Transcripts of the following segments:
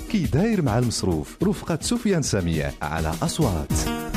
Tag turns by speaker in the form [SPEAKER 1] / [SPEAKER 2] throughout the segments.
[SPEAKER 1] كي داير مع المصروف رفقة سفيان سميع على أصوات.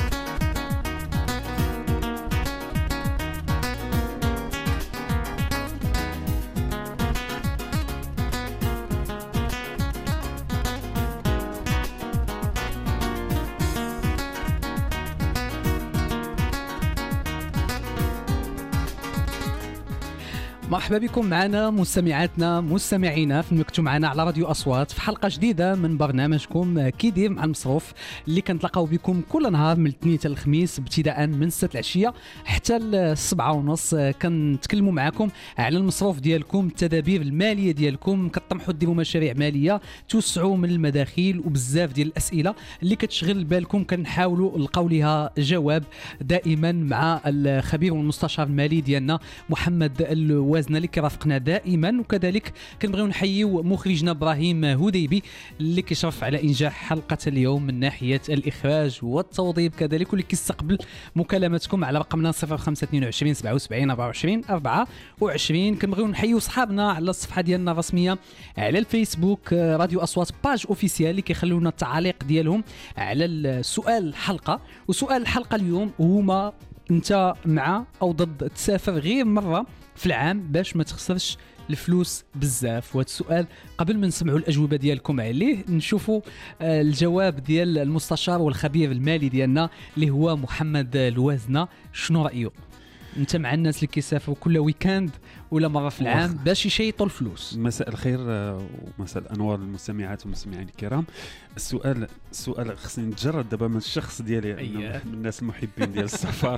[SPEAKER 2] مرحبا بكم معنا مستمعاتنا مستمعينا في المكتوب معنا على راديو أصوات في حلقة جديدة من برنامجكم كي داير مع المصروف اللي كنتلاقاو بكم كل نهار من الاثنين حتى الخميس ابتداء من 6 العشية حتى 7:30. كنتكلموا معكم على المصروف ديالكم، التدابير المالية ديالكم، كطمحوا ديروا مشاريع مالية، توسعوا من المداخيل وبزاف ديال الأسئلة اللي كتشغل بالكم كنحاولوا نلقاو لها جواب دائما مع الخبير والمستشار المالي ديالنا محمد الوازنة اللي كيرافقنا دائما. وكذلك كنبغيو نحييو مخرجنا ابراهيم هديبي اللي كيشرف على انجاح حلقه اليوم من ناحيه الاخراج والتوظيف كذلك، واللي كيستقبل مكالماتكم على رقمنا 0522 77 24 24. كنبغيو نحييو صحابنا على الصفحه ديالنا الرسميه على الفيسبوك راديو اصوات باج اوفيسيال اللي كيخلونا التعاليق ديالهم على السؤال الحلقه. وسؤال الحلقه اليوم هما: انت مع او ضد تسافر غير مره في العام باش ما تخسرش الفلوس بزاف؟ وهذا السؤال قبل ما نسمعوا الاجوبه ديالكم عليه نشوفوا الجواب ديال المستشار والخبير المالي ديالنا اللي هو محمد الوازنة. شنو رايه؟ انت مع الناس اللي كيسافروا كل ويكاند ولا مره في العام باش يشيطوا الفلوس؟
[SPEAKER 3] مساء الخير ومساء الانوار للمستمعات والمستمعين الكرام. السؤال خصني نتجرد دابا من الشخص ديالي من الناس المحبين ديال السفر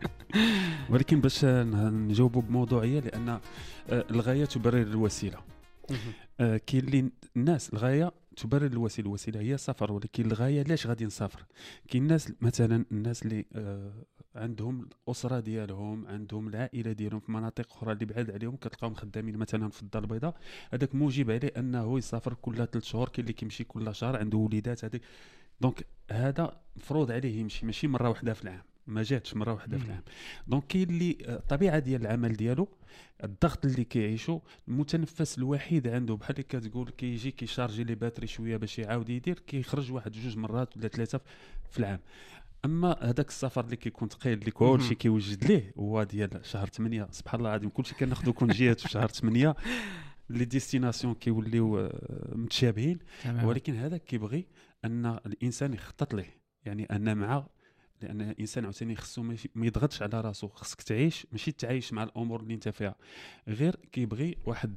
[SPEAKER 3] ولكن باش نجاوبوا بموضوعيه، لان الغايه تبرر الوسيله. كاين اللي الناس الغايه تبرر الوسيله، الوسيله هي السفر، ولكن الغايه علاش غادي نسافر. كاين الناس مثلا الناس اللي عندهم الاسره ديالهم، عندهم العائله ديالهم في مناطق اخرى اللي بعاد عليهم، كتلقاهم خدامين مثلا في الدار البيضاء، هذاك موجب عليه انه يسافر كل 3 شهور، كاين اللي كيمشي كل شهر، عنده وليدات هذيك، دونك هذا مفروض عليه يمشي ماشي مره واحده في العام، ما جاتش مره واحده في العام. دونك كاين اللي الطبيعه ديال العمل ديالو، الضغط اللي كيعيشو، المتنفس الوحيد عنده بحال اللي كتقول كيجي كيشارجي لي باتري شويه باش يعاود يدير، كيخرج واحد 2 مرات ولا 3 في العام. اما هذاك السفر اللي كيكون ثقيل اللي كلشي كيوجد ليه هو ديال شهر 8، سبحان الله العظيم كلشي كناخذو كونجيات في شهر 8، لي ديستيناسيون كيوليو متشابهين، ولكن هذا كيبغي ان الانسان يخطط ليه، يعني انا مع، لان الانسان عاوتاني خصو ما يضغطش على راسو، خصك تعيش ماشي تعيش مع الامور اللي انت فيها، غير كيبغي واحد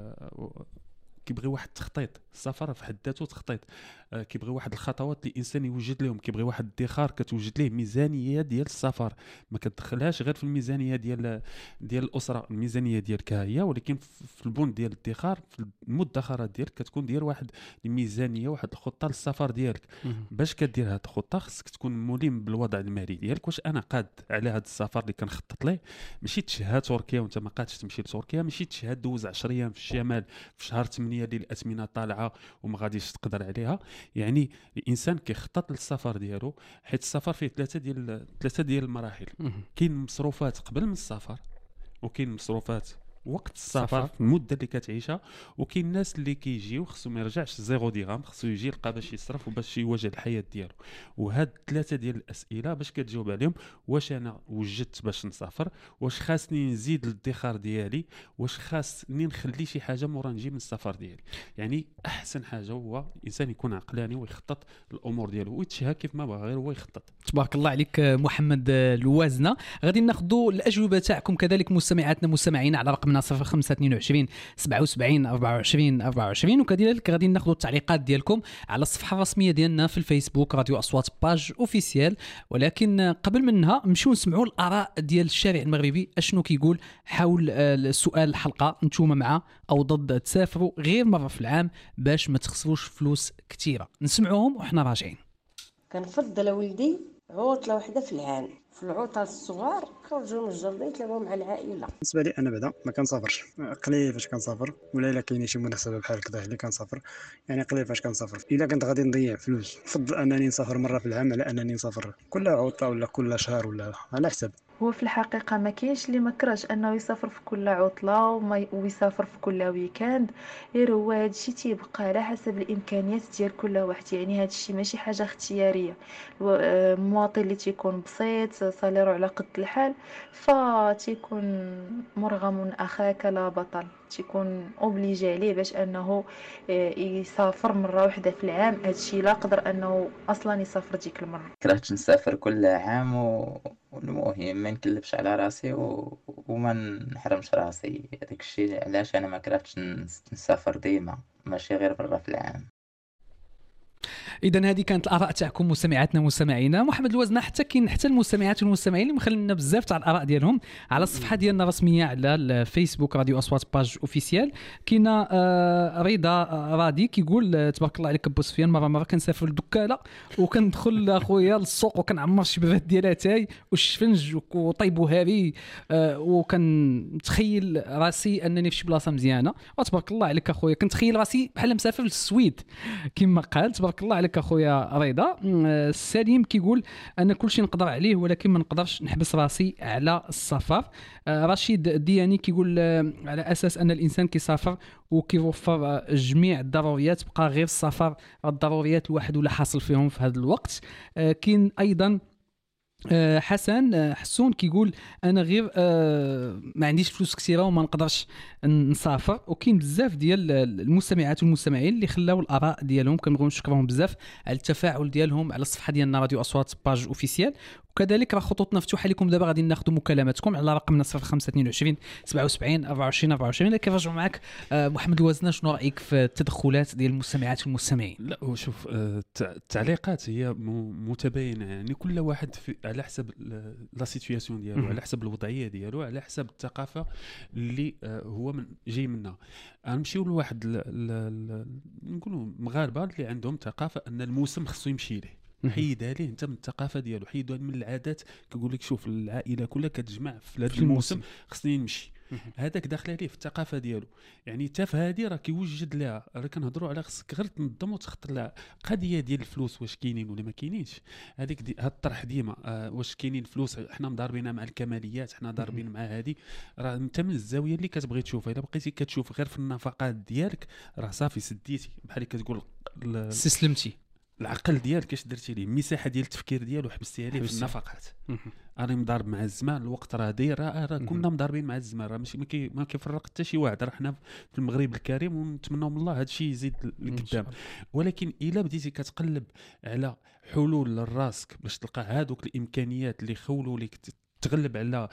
[SPEAKER 3] التخطيط. السفر في حد ذاته تخطيط، كيبغي واحد الخطوات اللي الانسان يوجد لهم، كيبغي واحد الادخار، كتوجد ليه ميزانيه ديال السفر، ما كتدخلهاش غير في الميزانيه ديال الاسره، الميزانيه ديالك هي، ولكن في البون ديال الادخار، في المدخرات ديالك كتكون دير واحد الميزانيه، واحد الخطه للسفر ديالك. باش كدير هذه الخطه خصك تكون ملم بالوضع المالي ديالك، واش انا قاد على هذا السفر اللي كنخطط ليه، ماشي تشهد تركيا وانت ما قادش تمشي لتركيا، ماشي تشهد دوز 10 ايام في الشمال في شهر 8 اللي الاثمنه طالعه وما غاديش تقدر عليها. يعني الانسان كيخطط للسفر ديالو، حيت السفر فيه ثلاثه ديال المراحل. كاين مصروفات قبل من السفر، وكاين مصروفات وقت السفر في المده اللي كتعيشها، وكاين الناس اللي كيجيو خصو ما يرجعش 0 درهم، خصو يجي يلقى باش يصرف وباش يواجه الحياه ديالو. وهاد 3 ديال الاسئله باش كتجاوب عليهم: واش انا وجدت باش نسافر؟ واش خاصني نزيد الادخار ديالي؟ واش خاصني نخلي شي حاجه مورا نجي من السفر ديالي؟ يعني احسن حاجه هو الانسان يكون عقلاني ويخطط الامور ديالو ويتشها كيف ما بغى، غير هو يخطط.
[SPEAKER 2] تبارك الله عليك محمد الوازنة. غادي ناخذوا الاجوبه تاعكم كذلك مستمعاتنا مستمعين على رقم 0522 77 24 24، وكذلك غادي ناخذوا التعليقات ديالكم على الصفحه الرسميه ديالنا في الفيسبوك راديو اصوات باج اوفيسيال. ولكن قبل منها نمشيو نسمعوا الاراء ديال الشارع المغربي اشنو كيقول حول السؤال الحلقه: نتوما مع او ضد تسافروا غير مره في العام باش ما تخسروش فلوس كثيره؟ نسمعوهم وحنا راجعين.
[SPEAKER 4] كنفضل ولدي عطله واحده في العام، في العطل الصغار خرجوا مجردين تلعبوا مع العائله. بالنسبه لي انا بعدا ما كنسافرش، قليل فاش كنسافر، ولا الا كاينه شي مناسبه بحال هكذا اللي كنسافر، يعني قليل فاش كنسافر. الا كنت غادي نضيع فلوس نفضل انني نسافر مره في العام على انني نسافر كل عطله ولا كل شهر ولا على حسب.
[SPEAKER 5] هو في الحقيقة ما كاينش اللي ما كرهش انه يسافر في كل عطلة ويسافر في كل ويكاند، غير هو هادشي تيبقى على حسب الامكانيات ديال كل واحد. يعني هادشي ماشي حاجة اختيارية. المواطن اللي تيكون بسيط صاليرو على قد الحال فتيكون مرغم اخاك لا بطل، تيكون اوبليجي عليه باش انه يسافر مرة واحدة في العام. هادشي لا قدر انه اصلا يسافر ديك المرة.
[SPEAKER 6] كرهت نسافر كل عام والمهم ما نكلفش على راسي وما نحرمش راسي. هذاك الشيء علاش انا ما كرهتش نسافر ديما، ماشي غير مرة في العام.
[SPEAKER 2] اذا هذه كانت الاراء تاعكم مستمعاتنا ومستمعينا. محمد الوزنه حتى كاين حتى المستمعات والمستمعين اللي مخلينا بزاف تاع الاراء ديالهم على الصفحه ديالنا الرسميه على الفيسبوك راديو اصوات باج اوفيسيال. كاينه رضا رادي كيقول تبارك الله عليك ابو سفيان، مره كنسافر للدكاله وكندخل اخويا للسوق وكنعمر الشبابات ديال اتاي والشفنج وطيب وهاري وكنتخيل راسي انني في شي بلاصه مزيانه. وتبارك الله عليك اخويا، كنتخيل راسي بحال مسافر للسويد كما قال. تبارك الله عليك اخويا رضا. سليم كيقول انا كلشي نقدر عليه ولكن ما نقدرش نحبس راسي على السفر. رشيد دياني كيقول على اساس ان الانسان كيسافر وكيوفر جميع الضروريات بقى غير السفر الضروريات الواحد ولا حاصل فيهم في هذا الوقت. كاين ايضا حسون كيقول انا غير ما عنديش فلوس كثيره وما نقدرش نسافر. وكاين بزاف ديال المستمعات والمستمعين اللي خلاو الاراء ديالهم، كنبغيو نشكرهم بزاف على التفاعل ديالهم على الصفحه ديالنا راديو اصوات باج اوفيسيال. وكذلك راه خطوطنا مفتوحه لكم دابا، غادي ناخذوا مكالماتكم على رقمنا 0522 77 24 24. كنرجعوا معك محمد الوزنه، شنو رايك في التدخلات ديال المستمعات والمستمعين؟
[SPEAKER 3] لا وشوف التعليقات هي متباينه، يعني كل واحد على حسب لا سيتوياسيون ديالو، على حسب الوضعيه ديالو، على حسب الثقافه اللي هو جاي منها. غنمشيو لواحد نقولوا مغاربه اللي عندهم ثقافه ان الموسم خصو يمشي ليه، حيدها ليه انت من الثقافه ديالو، حيدها من العادات. كيقول لك شوف العائله كلها كتجمع في هذا الموسم خصني نمشي، هذاك داخل عليه في الثقافه ديالو. يعني حتى في هذه راه كيوجد لها، راه كنهضروا على خصك غير تنظم وتخطر لها قضيه ديال الفلوس واش كاينين ولا ما كاينينش. هذيك هاد الطرح ديما واش كاينين فلوس، حنا مضاربين مع الكماليات، حنا ضاربين مع هذه. راه انت من الزاويه اللي كتبغي تشوفها، الا بقيتي كتشوف غير في النفقات ديالك راه صافي سديتي، بحال كتقول
[SPEAKER 2] استسلمتي.
[SPEAKER 3] العقل ديالك اش درتي ليه، المساحه ديال التفكير ديالو حبستيها ليه في النفقات. انا مضارب مع الزمان، الوقت راه داير، راه كنا مضاربين مع الزمان، راه ماشي ما كيفرق حتى شي واحد. راه حنا في المغرب الكريم ونتمنوا من الله هذا الشيء يزيد لقدام. ولكن الا بديتي كتقلب على حلول لراسك باش تلقى هذوك الامكانيات اللي يخولوا لك تغلب على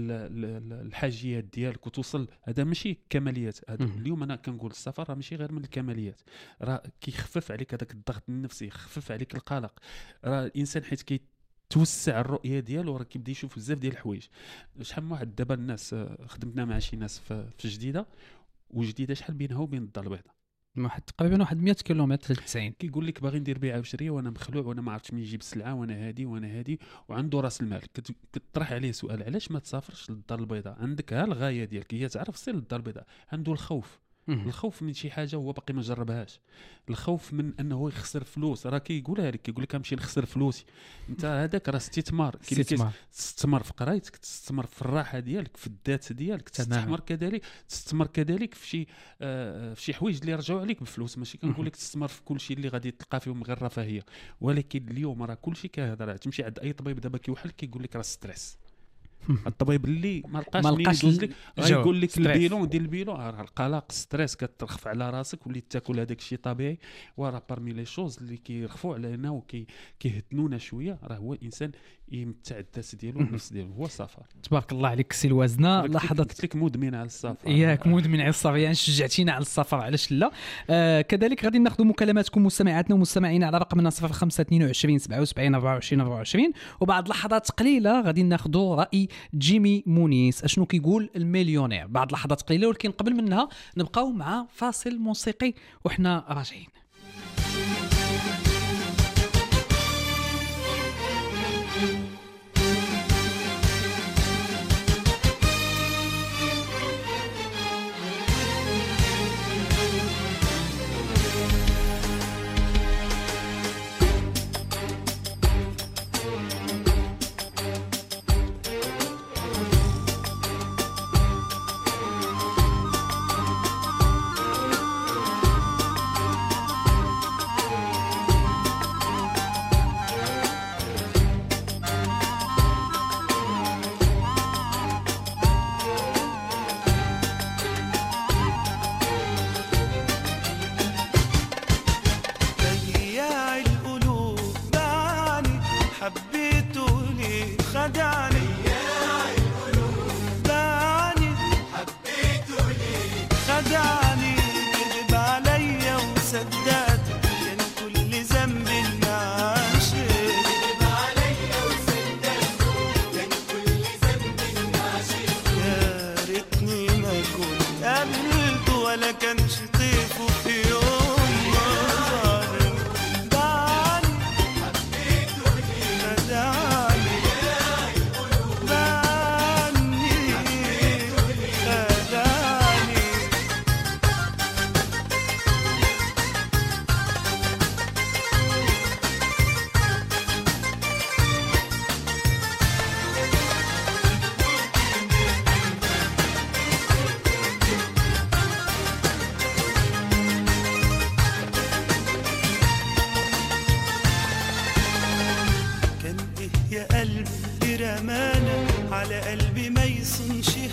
[SPEAKER 3] الحاجيات ديالك وتوصل، هذا ماشي كماليات. هذا اليوم انا كنقول السفر راه ماشي غير من الكماليات، راه كيخفف عليك هذاك الضغط النفسي، يخفف عليك القلق. راه الانسان حيت توسع الرؤيه ديالو راه كيبدا يشوف بزاف ديال الحوايج. شحال من واحد دابا الناس خدمتنا مع شي ناس في جديده، وجديده شحال بينها وبين الدار البيضاء
[SPEAKER 2] تقريبا 100 كيلومتر 90.
[SPEAKER 3] كيقول لك باغي ندير بيعه وشريه وانا مخلوع وانا ما عرفتش منين نجيب السلعه وانا هادي وعنده راس المال. كتطرح عليه سؤال علاش ما تسافرش للدار البيضاء؟ عندك ها الغايه ديالك هي تعرف سير للدار البيضاء. عنده الخوف من شي حاجه هو باقي ما جربهاش، الخوف من انه يخسر فلوس. راه كيقولها لك، كيقول لك غنمشي نخسر فلوسي. انت هذاك راه استثمار، تستثمر في قرايتك، تستثمر في الراحه ديالك، في الذات ديالك، تستثمر كذلك في شي حوايج اللي يرجعوا عليك بفلوس. ماشي كنقول لك تستثمر في كل شيء اللي غادي تلقى فيهم غير رفاهيه، ولكن اليوم راه كل شيء كهذا. تمشي عند اي طبيب دابا كيوحل كيقول لك راه ستريس. الطبيب اللي ما لقاش منين يدوز لك غايقول لك البيلون ديال البيلون، القلق ستريس كترخف على راسك وليت تاكل هذاك الشيء طبيعي. وراه بارمي لي شوز اللي كيرخفوا علينا وكيهدنونا شويه راه هو الانسان يمتع الذات ديالو والنفس ديالو هو السفر.
[SPEAKER 2] تبارك الله عليك سي الوزنه. لاحظت
[SPEAKER 3] قلت لك مدمن على السفر،
[SPEAKER 2] ياك مدمن على السفر، يعني شجعتينا على السفر علاش لا. كذلك غادي ناخذ مكالماتكم مستمعاتنا ومستمعينا على رقمنا 0522 77 24 24. وبعد لحظات قليله غادي ناخذ راي جيمي مونيس اشنو كيقول المليونير بعد لحظات قليله. ولكن قبل منها نبقاو مع فاصل موسيقي وحنا راجعين.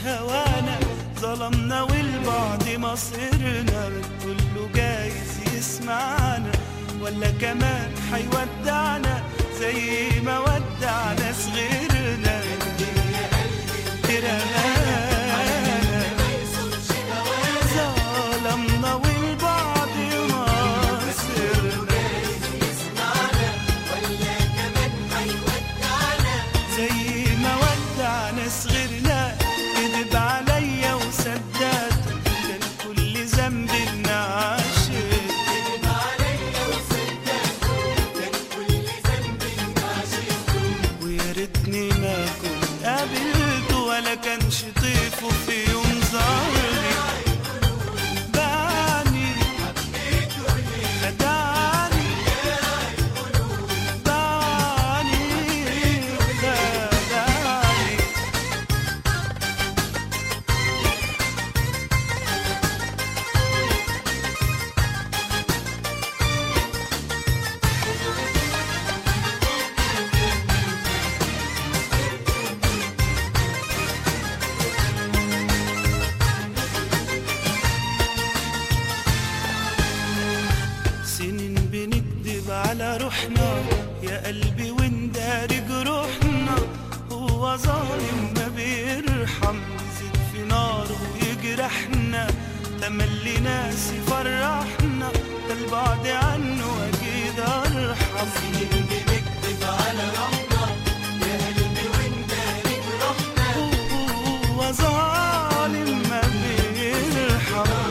[SPEAKER 7] هوانا ظلمنا والبعد مصيرنا، كله جايز يسمعنا ولا كمان حيودعنا زي ما ودعنا صغيرنا. ترهانا ظلمنا والبعد مصيرنا، زي ما ودعنا صغيرنا. كذب عليا وسداد كان كل ذنب النعاشر، كذب عليا وسداد كان كل ذنب النعاشر. ويا ريتني ما كنت قابلته ولا كانش طيفه في يوم ظهري، باعني خدعني باعني خدعني. سنين بنكدب على روحنا يا قلبي ونداري جروحنا، هو ظالم ما بيرحم يزيد في ناره ويجرحنا. تملي ناس يفرحنا ده البعد عنه اكيد ارحم. سنين بنكدب على روحنا يا قلبي ونداري جروحنا، هو ظالم ما بيرحم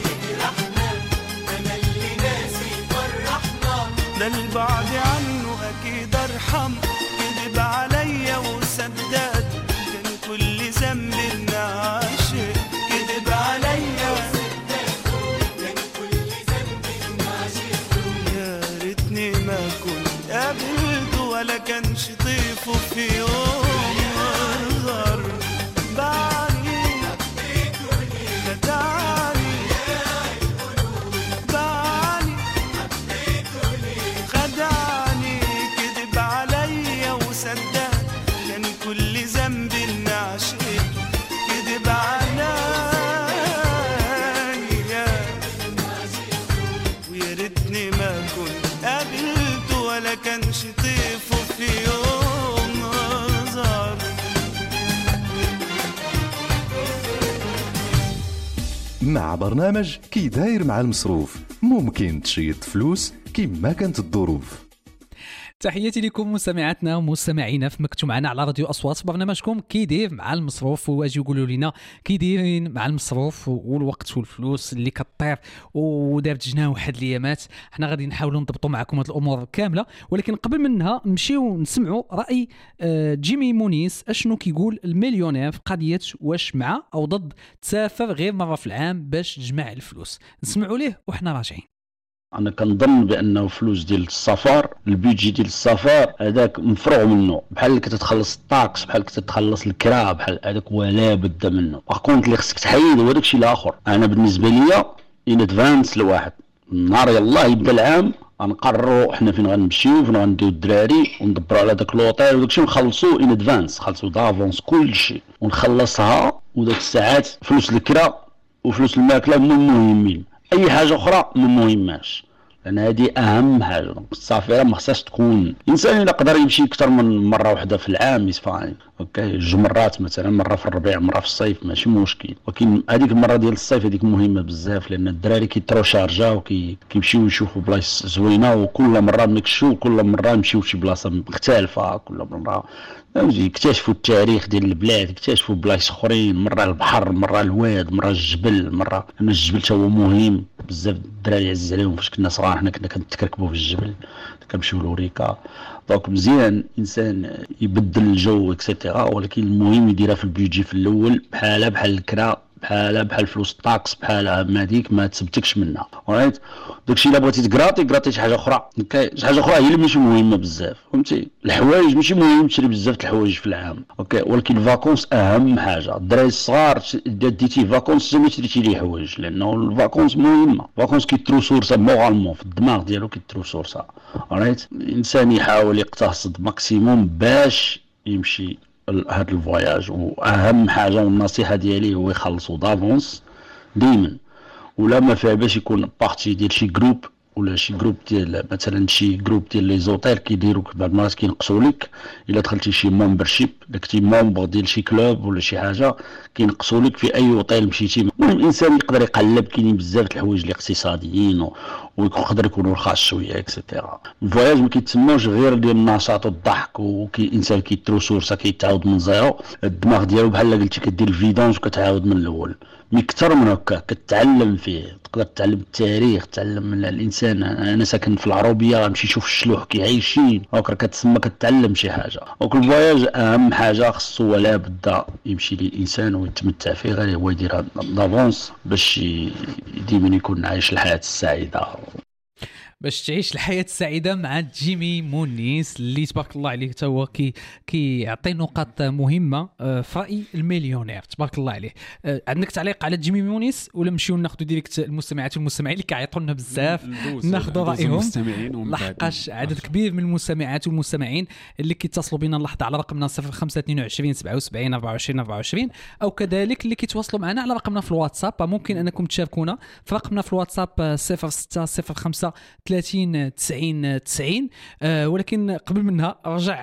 [SPEAKER 7] ده البعد عنه اكيد ارحم. كذب عليا وسداد كان كل ذنب النعاشر، كذب عليا وسداد كان كل ذنب النعاشر. يا ريتني ما كنت قابلته ولا كانش طيفه في يوم ظهر، باعني خدعني باعني خدعني. كذب عليا وسداد كان كل ذنب النعشق، كذب عليا ويا ريتني ما كنت قابلته ولا كانش طيفه في يوم ظهر.
[SPEAKER 1] مع برنامج كي داير مع المصروف ممكن تشيط فلوس كيما كانت الظروف.
[SPEAKER 2] تحياتي لكم مستمعاتنا ومستمعينا في مكتوب معنا على راديو اصوات، برنامجكم كيدير مع المصروف. واجي يقولوا لنا كيديرين مع المصروف والوقت والفلوس اللي كطير ودارت جنا واحد الايامات. حنا غادي نحاولوا نضبطوا معكم هذه الامور كامله، ولكن قبل منها نمشيو نسمعوا راي جيمي مونيس اشنو كيقول المليونير في قضيه واش مع او ضد تسافر غير مره في العام باش تجمع الفلوس. نسمعوا ليه وحنا راجعين.
[SPEAKER 8] انا كنظن بانه فلوس ديال السفر، البيجي ديال السفر هذاك مفروغ منه، بحال اللي كتتخلص الطاكس، بحال كتتخلص الكرا، بحال هذاك ولا بد منه. باغ اللي خصك تحيد هو داكشي الاخر. انا بالنسبه ليا ان ادفانس لواحد النهار يلاه يبدا العام غنقرروا حنا فين غنمشيو، فين غنديو الدراري، وندبروا على داك لوطيل وداكشي، ونخلصوا ان ادفانس، خلصوا دافونس كلشي ونخلصها. وداك الساعات فلوس الكرا وفلوس الماكله هما المهمين، اي حاجه اخرى ما مهماش، لان هذه اهم حاجه. السفيره ما خصهاش تكون الانسان الا قدر يمشي اكثر من مره واحده في العام يصفاني اوكي، 2 مرات مثلا، مره في الربيع مره في الصيف ماشي مشكل، ولكن هذيك المره ديال الصيف هذيك مهمه بزاف، لان الدراري كيطرو شارجا وكيمشيو يشوفوا بلايص زوينه، وكل مره نكشوا، كل مره نمشيو لشي بلاصه مختلفه، كل مره يكتشفوا التاريخ ديال البلاد، يكتشفوا بلايص اخرين، مره البحر، مره الواد، مره الجبل، مره ان الجبل تا هو مهم بزاف. الدراري عزيز عليهم فاش كنا صغار، حنا كنا كنتكركبوا في الجبل، كنمشيو لوريكا. دونك مزيان الانسان يبدل الجو اكسيتيرا، ولكن المهم يديرها في البيجي في الاول، بحال الكرا، بحال فلوس الطاكس، بحال هذيك ما تسبتكش منها. رايت داكشي الا بغيتي تكراطي شي حاجه اخرى، شي حاجه اخرى هي اللي ماشي مهمه بزاف، فهمتي؟ الحوايج ماشي مهم تشري بزاف د الحوايج في العام اوكي، ولكن الفاكونس اهم حاجه. الدراري الصغار ديتي فاكونس ما تشريتي ليه حوايج، لانه الفاكونس مهمه. الفاكونس كيترو سورسا مورالمون في الدماغ ديالو، كيترو سورسا. رايت الانسان يحاول يقتصد ماكسيموم باش يمشي هذا الفواياج. واهم حاجه والنصيحه ديالي هو يخلصوا دافونس دائما، ولا ما فيها باش يكون بارتي ديال شي جروب ولا شي جروب ديال مثلا شي جروب ديال لي زوتيل كيديروك بعض المرات كينقصوا لك الا دخلتي شي ممبرشيب، داكتي مومبر ديال شي كلوب ولا شي حاجه كينقصوا لك في اي اوتيل مشيتي. المهم الانسان يقدر يقلب، كاينين بزاف د الحوايج الاقتصاديين ويقدر يكونوا رخاص شويه اكسيتيرا. الفواياج ما كيتسموش غير ديال النشاط والضحك، الانسان كيترو سورسا كيتعاود من زيرو، الدماغ ديالو بحال قلتي كدير الفيدونج وكتعاود من الاول. مي كثر من هكا كتعلم فيه، تقدر تتعلم التاريخ، تعلم من الانسان. انا ساكن في العروبيه غنمشي نشوف الشلوح كيعيشين هكا، كتسمى كتعلم شي حاجه. دونك الفواياج اهم حاجه خصو ولا بد يمشي للانسان ويتمتع فيه، غير هو يدير دافونس باش ديما يكون عايش الحياه السعيده.
[SPEAKER 2] باش تعيش الحياة السعيدة مع جيمي مونيس اللي تبارك الله عليه تا هو كيعطي نقاط مهمة في رأي المليونير. تبارك الله عليه. عندك تعليق على جيمي مونيس ولا نمشيو ناخذوا ديريكت المستمعات والمستمعين اللي كيعيطوا لنا بزاف ناخذوا رأيهم، لحقاش عدد كبير من المستمعات والمستمعين اللي كيتصلوا بنا اللحظة على رقمنا 0522 77 24 24 أو كذلك اللي كيتواصلوا معنا على رقمنا في الواتساب. ممكن أنكم تشاركونا في رقمنا في الواتساب 0605 30 90 90. ولكن قبل منها رجع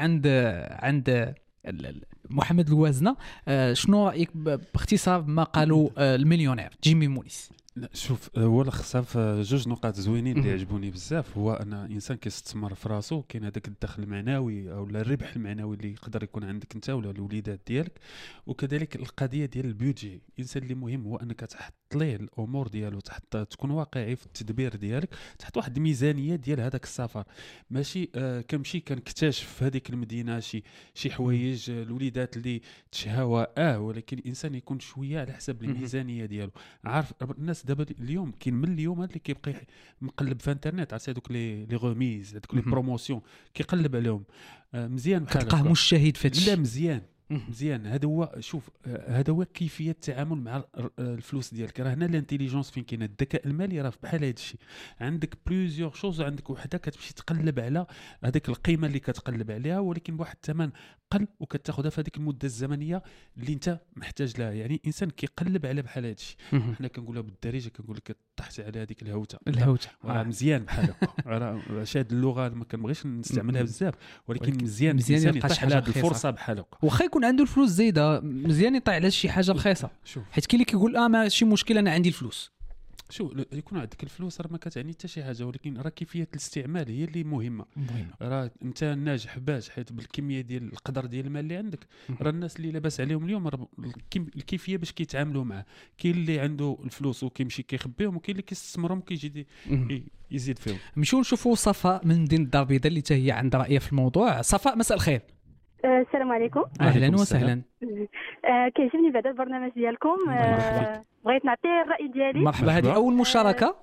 [SPEAKER 2] عند محمد الوازنة. شنو رأيك باختصار ما قالوا المليونير جيمي مونيس؟
[SPEAKER 3] لا شوف، هو الاخصاف جوج نقاط زوينين اللي عجبوني بزاف. هو ان انسان كيستثمر في راسو، كاين هذاك الدخل المعنوي او الربح المعنوي اللي يقدر يكون عندك انت ولا الوليدات ديالك، وكذلك القضيه ديال البيدجي. الانسان اللي مهم هو انك تحط ليه الامور ديالو، تكون واقعي في التدبير ديالك، تحط واحد الميزانيه ديال هذاك السفر. ماشي كنمشي كنكتشف في هذيك المدينه شي حوايج الوليدات اللي تشهاوها، ولكن الانسان يكون شويه على حسب الميزانيه ديالو. عارف الناس دابا اليوم كاين من اليوم هذا اللي كيبقى مقلب في انترنت، عرفتي هذوك لي غوميز، هذوك لي بروموسيون كيقلب عليهم مزيان بحال
[SPEAKER 2] كتلقاه مش شهيد في هادشي.
[SPEAKER 3] لا مزيان. هذا هو، شوف هذا هو كيفيه التعامل مع الفلوس ديالك. راه هنا الانتيليجنس فين كاين، الذكاء المالي راه بحال هذا الشيء. عندك بليزيور شوز، عندك وحده كتمشي تقلب على هذيك القيمه اللي كتقلب عليها، ولكن بواحد الثمن قل، وكتاخذها في هذيك المده الزمنيه اللي انت محتاج لها. يعني الانسان كيقلب على بحال هذا الشيء. حنا كنقولها بالدارجه، كنقول لك طحت على هذيك الهوته راه مزيان بحال هكا. راه شاد اللغه ما كنبغيش نستعملها بزاف، ولكن مزيان الانسان يطيح على هذه الفرصه بحال هكا.
[SPEAKER 2] واخا يكون عنده الفلوس زايده، مزيان يطيح على شي حاجه رخيصه، حيت كاين اللي كيقول ماشي مشكل انا عندي الفلوس.
[SPEAKER 3] شو يكون عندك الفلوس راه ما كتعني حتى شي حاجه، ولكن راه كيفيه الاستعمال هي اللي مهمه. راه انت ناجح باش حيت بالكميه ديال القدر ديال المال اللي عندك. راه الناس اللي لاباس عليهم اليوم الكيفيه باش كيتعاملوا معاه. كاين اللي عنده الفلوس وكيمشي كيخبيهم، وكاين اللي كيستثمرهم كيجي يزيد فيهم.
[SPEAKER 2] نمشيو نشوفوا صفاء من مدينه الدار البيضاء اللي حتى هي عندها راي في الموضوع. صفاء مساء الخير.
[SPEAKER 9] السلام عليكم.
[SPEAKER 2] اهلا وسهلا.
[SPEAKER 9] كيعجبني بعدا البرنامج ديالكم. بغيت نعطي الراي ديالي.
[SPEAKER 2] مرحبا، هذه اول مشاركه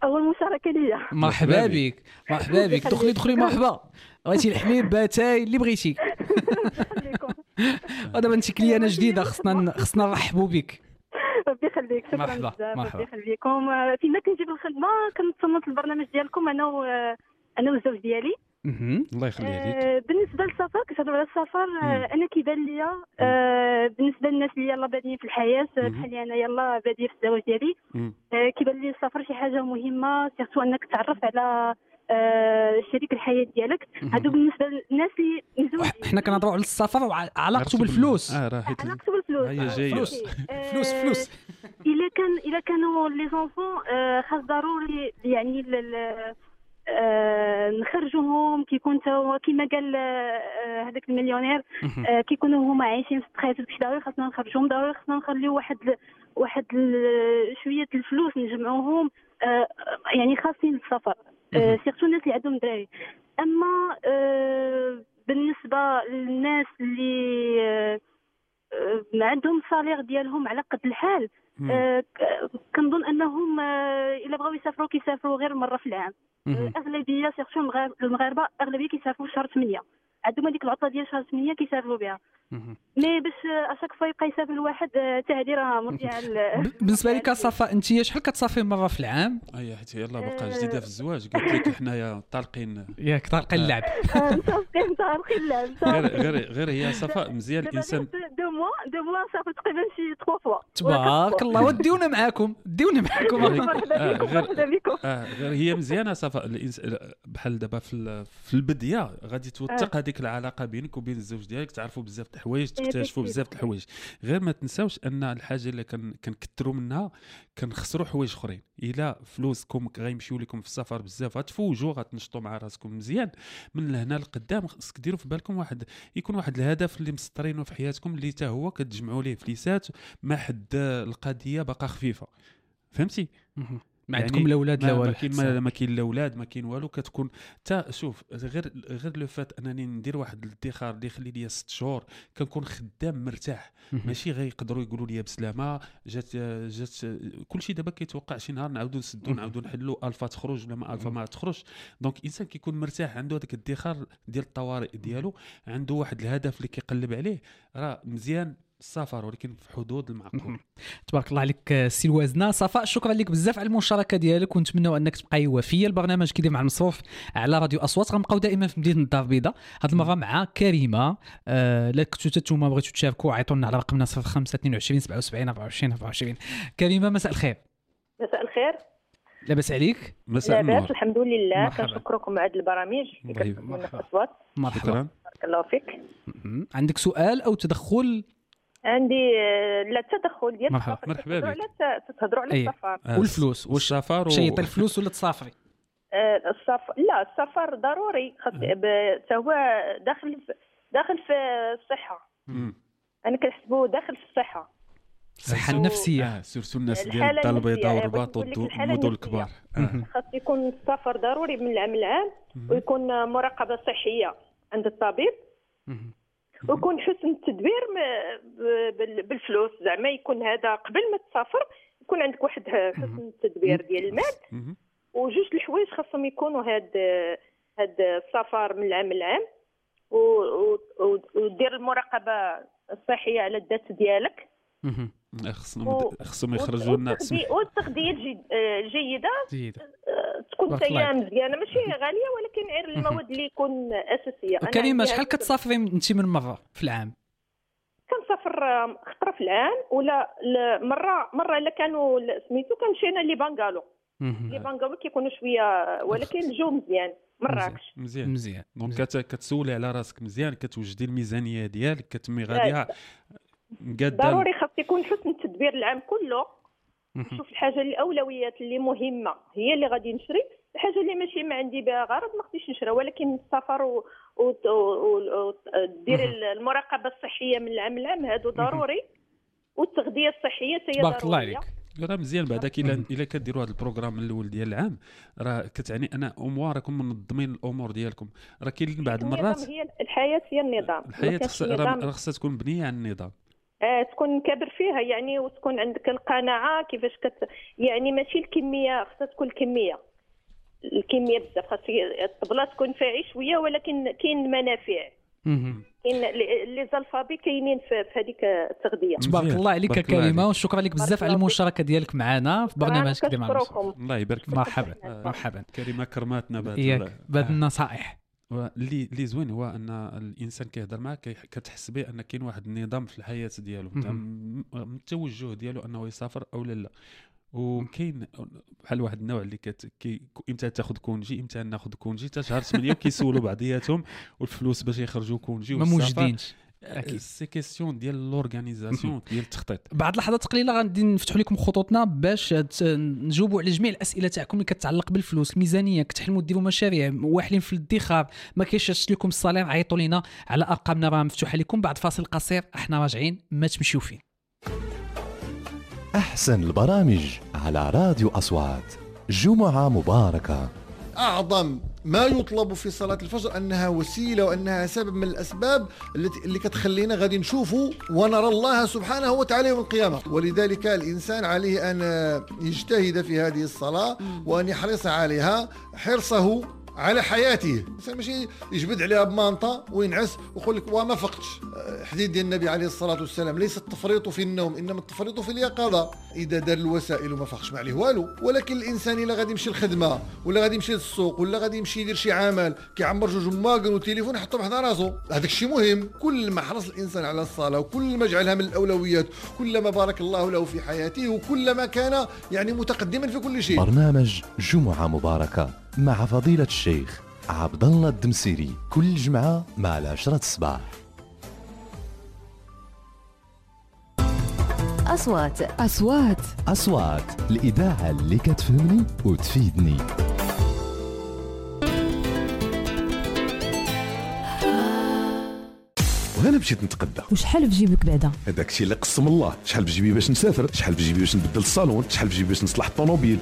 [SPEAKER 9] ليا.
[SPEAKER 2] مرحبا بك دخلي مرحبا. بغيتي الحليب باتاي اللي بغيتي. ودابا انت كليانه جديده، خصنا نرحبوا بك.
[SPEAKER 9] ربي يخليك، شكرا بزاف. ربي يخليكم. فيما كنجي بالخدمه كنتصنت البرنامج ديالكم انا والزوج ديالي.
[SPEAKER 3] الله يخلي عليك.
[SPEAKER 9] بالنسبه للسفر، كتهضروا على السفر، انا كيبان ليا بالنسبه للناس اللي يلاه بادين في الحياه بحال انا يلاه باديه في الزواج ديالي، كيبان لي السفر شي حاجه مهمه، سيرتو انك تعرف على شريك الحياه ديالك. هادو بالنسبه للناس اللي مزوجين.
[SPEAKER 2] حنا كنهضروا على السفر وعلاقته بالفلوس.
[SPEAKER 9] علاقته بالفلوس.
[SPEAKER 3] هي جايه
[SPEAKER 2] فلوس.
[SPEAKER 9] الا كانوا لي زونفون خاص ضروري يعني نخرجوهم. كيكون كما قال هذاك المليونير، كيكونوا هما عايشين في ستريس ضروري خاصنا نخرجوهم، ضروري خاصنا نخليو واحد شويه الفلوس نجمعوهم، يعني خاصين السفر، سيرتو الناس اللي عندهم دراري. اما بالنسبه للناس اللي عندهم صالير ديالهم على قد الحال، كنظن انهم الا بغاو يسافروا كيسافروا غير مره في العام. الاغلبيه سيرتو المغاربه اغلبيه كيسافروا شهر 8، عندهم هذيك العطله ديال شهر 8 كيسافروا بها. مي باش اشاك فوا يبقى يسافر الواحد تاعي راه مرجع.
[SPEAKER 2] بالنسبه لك صفاء انت شحال كتصافي مره في العام؟
[SPEAKER 3] اي حتى يلاه باقا جديده في الزواج، قلت لك حنايا طالقين
[SPEAKER 2] ياك طالقين اللعب.
[SPEAKER 9] متفقين طالقين اللعب.
[SPEAKER 3] غير هي صفاء مزيان الانسان.
[SPEAKER 9] دو موا صافي تقريبا شي 3 فوا.
[SPEAKER 2] تبارك الله. وديونا معاكم
[SPEAKER 3] غير هي مزيانه صفاء بحال دابا في البدايه غادي توثق هذيك العلاقه بينك وبين الزوج ديالك، تعرفوا بزاف د الحوايج، تكتشفوا بزاف د الحوايج. غير ما تنساوش ان الحاجه اللي كنكثروا منها كنخسروا حوايج اخرين. الا فلوسكم غيمشيو لكم في السفر بزاف غتفوجوا، غتنشطوا مع راسكم مزيان. من هنا لقدام خصك ديروا في بالكم يكون واحد الهدف اللي مسطرينه في حياتكم، اللي حتى هو كتجمعوا ليه فليسات ما حد القضيه باقا خفيفه. فهمتي؟
[SPEAKER 2] ما عندكم الاولاد لا والو،
[SPEAKER 3] ما كاين الاولاد ما كاين والو. كتكون تا شوف غير لو فات انني ندير واحد الادخار اللي يخلي لي 6 شهور كنكون خدام مرتاح، ماشي غيقدروا يقولوا لي بسلامه جات كلشي دابا كيتوقع شي نهار نعاودوا نسدوا نعاودوا نحلوا الفا تخرج ولا ما الفا ما تخرج. دونك الانسان كيكون مرتاح، عنده هذاك الادخار ديال الطوارئ ديالو، عنده واحد الهدف اللي كيقلب عليه، راه مزيان السفر ولكن في حدود المعقول.
[SPEAKER 2] تبارك الله عليك سي الوازنه. صفاء شكرا لك بزاف على المشاركه ديالك، ونتمنوا انك تبقاي وفيه. البرنامج كيدير مع المصروف على راديو اصوات، غنبقاو دائما في مدينه الدار البيضاء. هذه المره مع كريمه. لا كنتو نتوما بغيتو تشاركوا عيطوا لنا على رقمنا 05 22 77 24 24. كريمه مساء الخير.
[SPEAKER 10] مساء الخير.
[SPEAKER 2] لاباس عليك؟
[SPEAKER 3] مساء النور.
[SPEAKER 10] لاباس الحمد لله. كنشكركم على هذه البرامج اللي كتقدموا لنا في الاصوات.
[SPEAKER 2] مرحبا.
[SPEAKER 10] بارك الله فيك.
[SPEAKER 2] عندك سؤال او تدخل؟
[SPEAKER 10] عندي لا تدخل ديال
[SPEAKER 3] مرحبا بك.
[SPEAKER 10] تهضروا على السفر
[SPEAKER 2] والفلوس
[SPEAKER 3] والسفر
[SPEAKER 2] شيط الفلوس ولا تسافري؟
[SPEAKER 10] السفر لا، السفر ضروري حتى هو داخل في الصحه. انا كنحسبه داخل في الصحه
[SPEAKER 2] النفسيه.
[SPEAKER 3] سورتو الناس ديال الدار البيضاء والرباط والمدن الكبار
[SPEAKER 10] خاص يكون السفر ضروري من العام لعام، ويكون مراقبه صحيه عند الطبيب، ويكون حسن التدبير بالفلوس. زعما يكون هذا قبل ما تسافر يكون عندك واحد حسن التدبير ديال المال. وجوج الحوايج خاصهم يكونوا هاد السفر من العام لعام، ودير المراقبه الصحيه على الذات ديالك.
[SPEAKER 3] خصهم يخرجوا لنا
[SPEAKER 10] والتغذيه الجيده تكون سيئه مزيانه، ماشي غاليه ولكن غير المواد اللي يكون اساسيه.
[SPEAKER 2] كريمه شحال كتسافري انت من مره في العام؟
[SPEAKER 10] كنسافر خطره في العام، ولا مره الا كانوا سميتو كنمشينا لي بانغالو كيكونوا شويه ولكن الجو مزيان. مراكش
[SPEAKER 3] مزيان. دونك كتسولي على راسك مزيان، كتوجدي الميزانيه ديالك، كتمي غاديه
[SPEAKER 10] ضروري. خاص يكون حسن التدبير العام كله. نشوف الحاجه الاولويات اللي مهمه هي اللي غادي نشري، الحاجه اللي ماشي ما عندي بها غرض ما خصنيش نشريها. ولكن السفر ودير المراقبه الصحيه من العام للعام هادو ضروري، والتغذيه الصحيه هي ضروريه.
[SPEAKER 2] الله عليك.
[SPEAKER 3] راه مزيان بعداك الا كديروا هذا البروغرام الاول ديال العام، راه كتعني انا راكم منظمين الامور ديالكم. راه كاين بعض المرات
[SPEAKER 10] هي الحياه هي النظام.
[SPEAKER 3] الحياه خصها تكون مبنيه على النظام،
[SPEAKER 10] تكون كابر فيها يعني، وتكون عندك القناعه كيفاش يعني ماشي الكميه، خصها تكون الكميه بزاف. خاص الطبله تكون فيها شويه ولكن كاين المنافع، كاين لي زالفابي كاينين في هذيك التغذيه.
[SPEAKER 2] تبارك الله عليك كريمه، وشكرا لك بزاف على المشاركه ديالك معنا في برنامج كدير مع
[SPEAKER 3] الله يبارك فيك.
[SPEAKER 2] مرحبا
[SPEAKER 3] كريمه كرماتنا
[SPEAKER 2] بهذه النصائح.
[SPEAKER 3] اللي زوين هو ان الانسان كيهضر معك كتحس به ان كاين واحد النظام في الحياه ديالو، التوجه ديالو انه يسافر او لا. وكاين بحال واحد النوع اللي امتى تاخذ كونجي، امتى ناخذ كونجي، حتى شهر 8 وكيسولوا بعضياتهم، والفلوس باش يخرجوا كونجي
[SPEAKER 2] ما موجودينش.
[SPEAKER 3] سي كيسيون ديال لورغانيزاسيون ديال التخطيط.
[SPEAKER 2] بعد لحظات قليله غادي نفتحوا لكم خطوطنا باش نجاوبوا على جميع الاسئله تاعكم اللي كتعلق بالفلوس، الميزانيه، كتحلموا ديروا مشاريع، واحلين في الادخار، ما كاينش لكم الصالير، عيطوا لينا على ارقامنا راه مفتوحه لكم. بعد فاصل قصير احنا راجعين، ما تمشيو فين.
[SPEAKER 1] أحسن البرامج على راديو أصوات. جمعة مباركة.
[SPEAKER 11] أعظم ما يطلب في صلاة الفجر أنها وسيلة وأنها سبب من الأسباب اللي كتخلينا غادي نشوفوا ونرى الله سبحانه وتعالى يوم القيامة. ولذلك الإنسان عليه أن يجتهد في هذه الصلاة وأن يحرص عليها حرصه على حياته، ماشي يجبد عليها بمانطا وينعس ويقول لك وما فقتش. حديث ديال النبي عليه الصلاة والسلام: ليس التفريط في النوم إنما التفريط في اليقظة. إذا دار الوسائل وما فقش ما عليه والو. ولكن الإنسان إلا غادي يمشي للخدمة ولا غادي يمشي للسوق ولا غادي يمشي يدير شي عمل كيعمر جوج ماكن وتليفون يحطو بحذا راسو، هذاك الشيء مهم. كل ما حرص الإنسان على الصلاة وكل ما جعلها من الأولويات كلما بارك الله له في حياته وكلما كان يعني متقدما في كل شيء.
[SPEAKER 1] برنامج جمعة مباركة مع فضيلة الشيخ عبد الله الدمسيري كل جمعة مع 10 الصباح. أصوات الإذاعة اللي كتفهمني وتفيدني.
[SPEAKER 12] وانا مشيت نتقدى.
[SPEAKER 13] وشحال في جيبك بعدا؟
[SPEAKER 12] هذاك الشيء اللي قسم الله. شحال في جيبي باش نسافر، شحال في جيبي باش نبدل الصالون، شحال في جيبي باش نصلح الطوموبيل.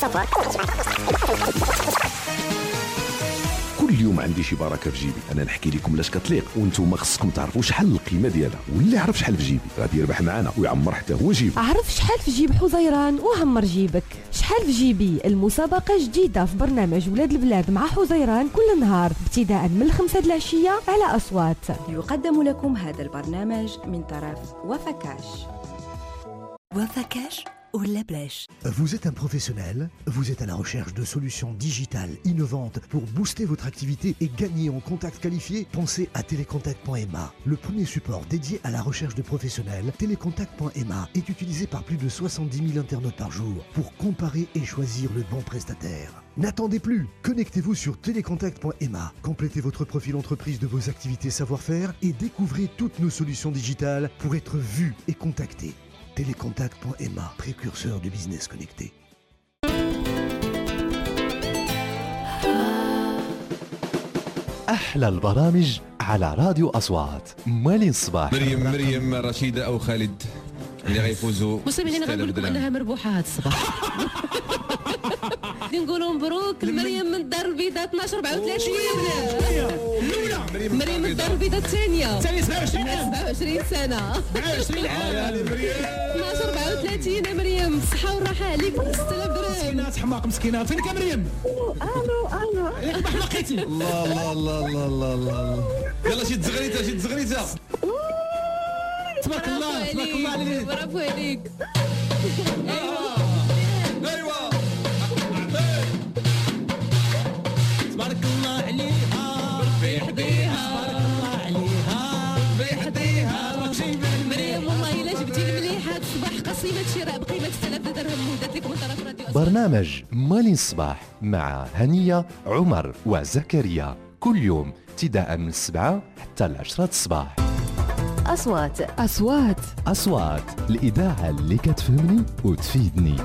[SPEAKER 12] كل يوم عندي شي بركه في جيبي. انا نحكي لكم لاش كتليق وانتم خصكم تعرفوا شحال القيمه ديالها، واللي يعرف شحال في جيبي غادي يربح معنا ويعمر حتى هو جيبه.
[SPEAKER 13] عرف شحال في جيب حزيران وعمر جيبك. شحال في جيبي المسابقه جديده في برنامج ولاد البلاد مع حزيران كل نهار ابتداء من 5 العشيه على أصوات.
[SPEAKER 14] يقدم لكم هذا البرنامج من طرف وفكاش.
[SPEAKER 15] وفكاش ولا بلاش.
[SPEAKER 16] Vous êtes un professionnel, vous êtes à la recherche de solutions digitales innovantes pour booster votre activité et gagner en contacts qualifiés. Pensez à Télécontact.ma, le premier support dédié à la recherche de professionnels. Télécontact.ma est utilisé par plus de 70 000 internautes par jour pour comparer et choisir le bon prestataire. N'attendez plus, connectez-vous sur Télécontact.ma, complétez votre profil entreprise de vos activités savoir-faire et découvrez toutes nos solutions digitales pour être vu et contacté. Télécontact.ma, précurseur du business connecté.
[SPEAKER 1] أحلى البرامج على راديو أصوات. مالين الصباح.
[SPEAKER 17] مريم رشيدة أو خالد اللي غيفوزوا.
[SPEAKER 18] مستمعين غنقول لكم أنها مربوحة هذا الصباح. نقولوا مبروك لمريم من الدار البيضاء 12 34 مريم من الدار البيضاء الثانية 27 سنة
[SPEAKER 19] 27 عام
[SPEAKER 18] 12 34 مريم الصحة والراحة عليك 6000 درهم.
[SPEAKER 19] مسكينات حماق مسكينات. فينك يا مريم؟
[SPEAKER 18] الو
[SPEAKER 19] ياك ما لقيتي.
[SPEAKER 17] الله الله الله الله الله. يلا شي تزغريته شي تزغريته.
[SPEAKER 19] تبارك الله تبارك الله عليك.
[SPEAKER 18] برافو عليك.
[SPEAKER 19] ايوا تبارك الله عليها ربي يحديها. تبارك الله عليها ربي يحديها.
[SPEAKER 18] مريم والله الا جبتي المليحه الصباح قسيمه شراء بقيمه 6000 درهم مهدات لك من طرف راديو أصوات.
[SPEAKER 1] برنامج مالين الصباح مع هنية عمر وزكريا كل يوم ابتداء من 7 حتى 10 الصباح. أصوات الإذاعة اللي كتفهمني وتفيدني.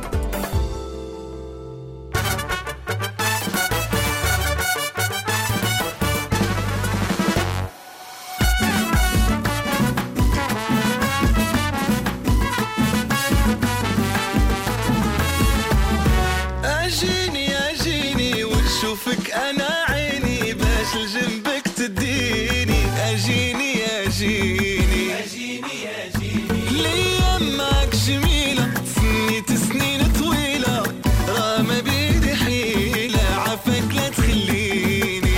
[SPEAKER 7] أجيني ونشوفك أنا عيني باش لجنبك تديني. أجيني ليام معك جميلة سنيت سنين طويلة راه ما بيدي حيلة عافاك لا تخليني.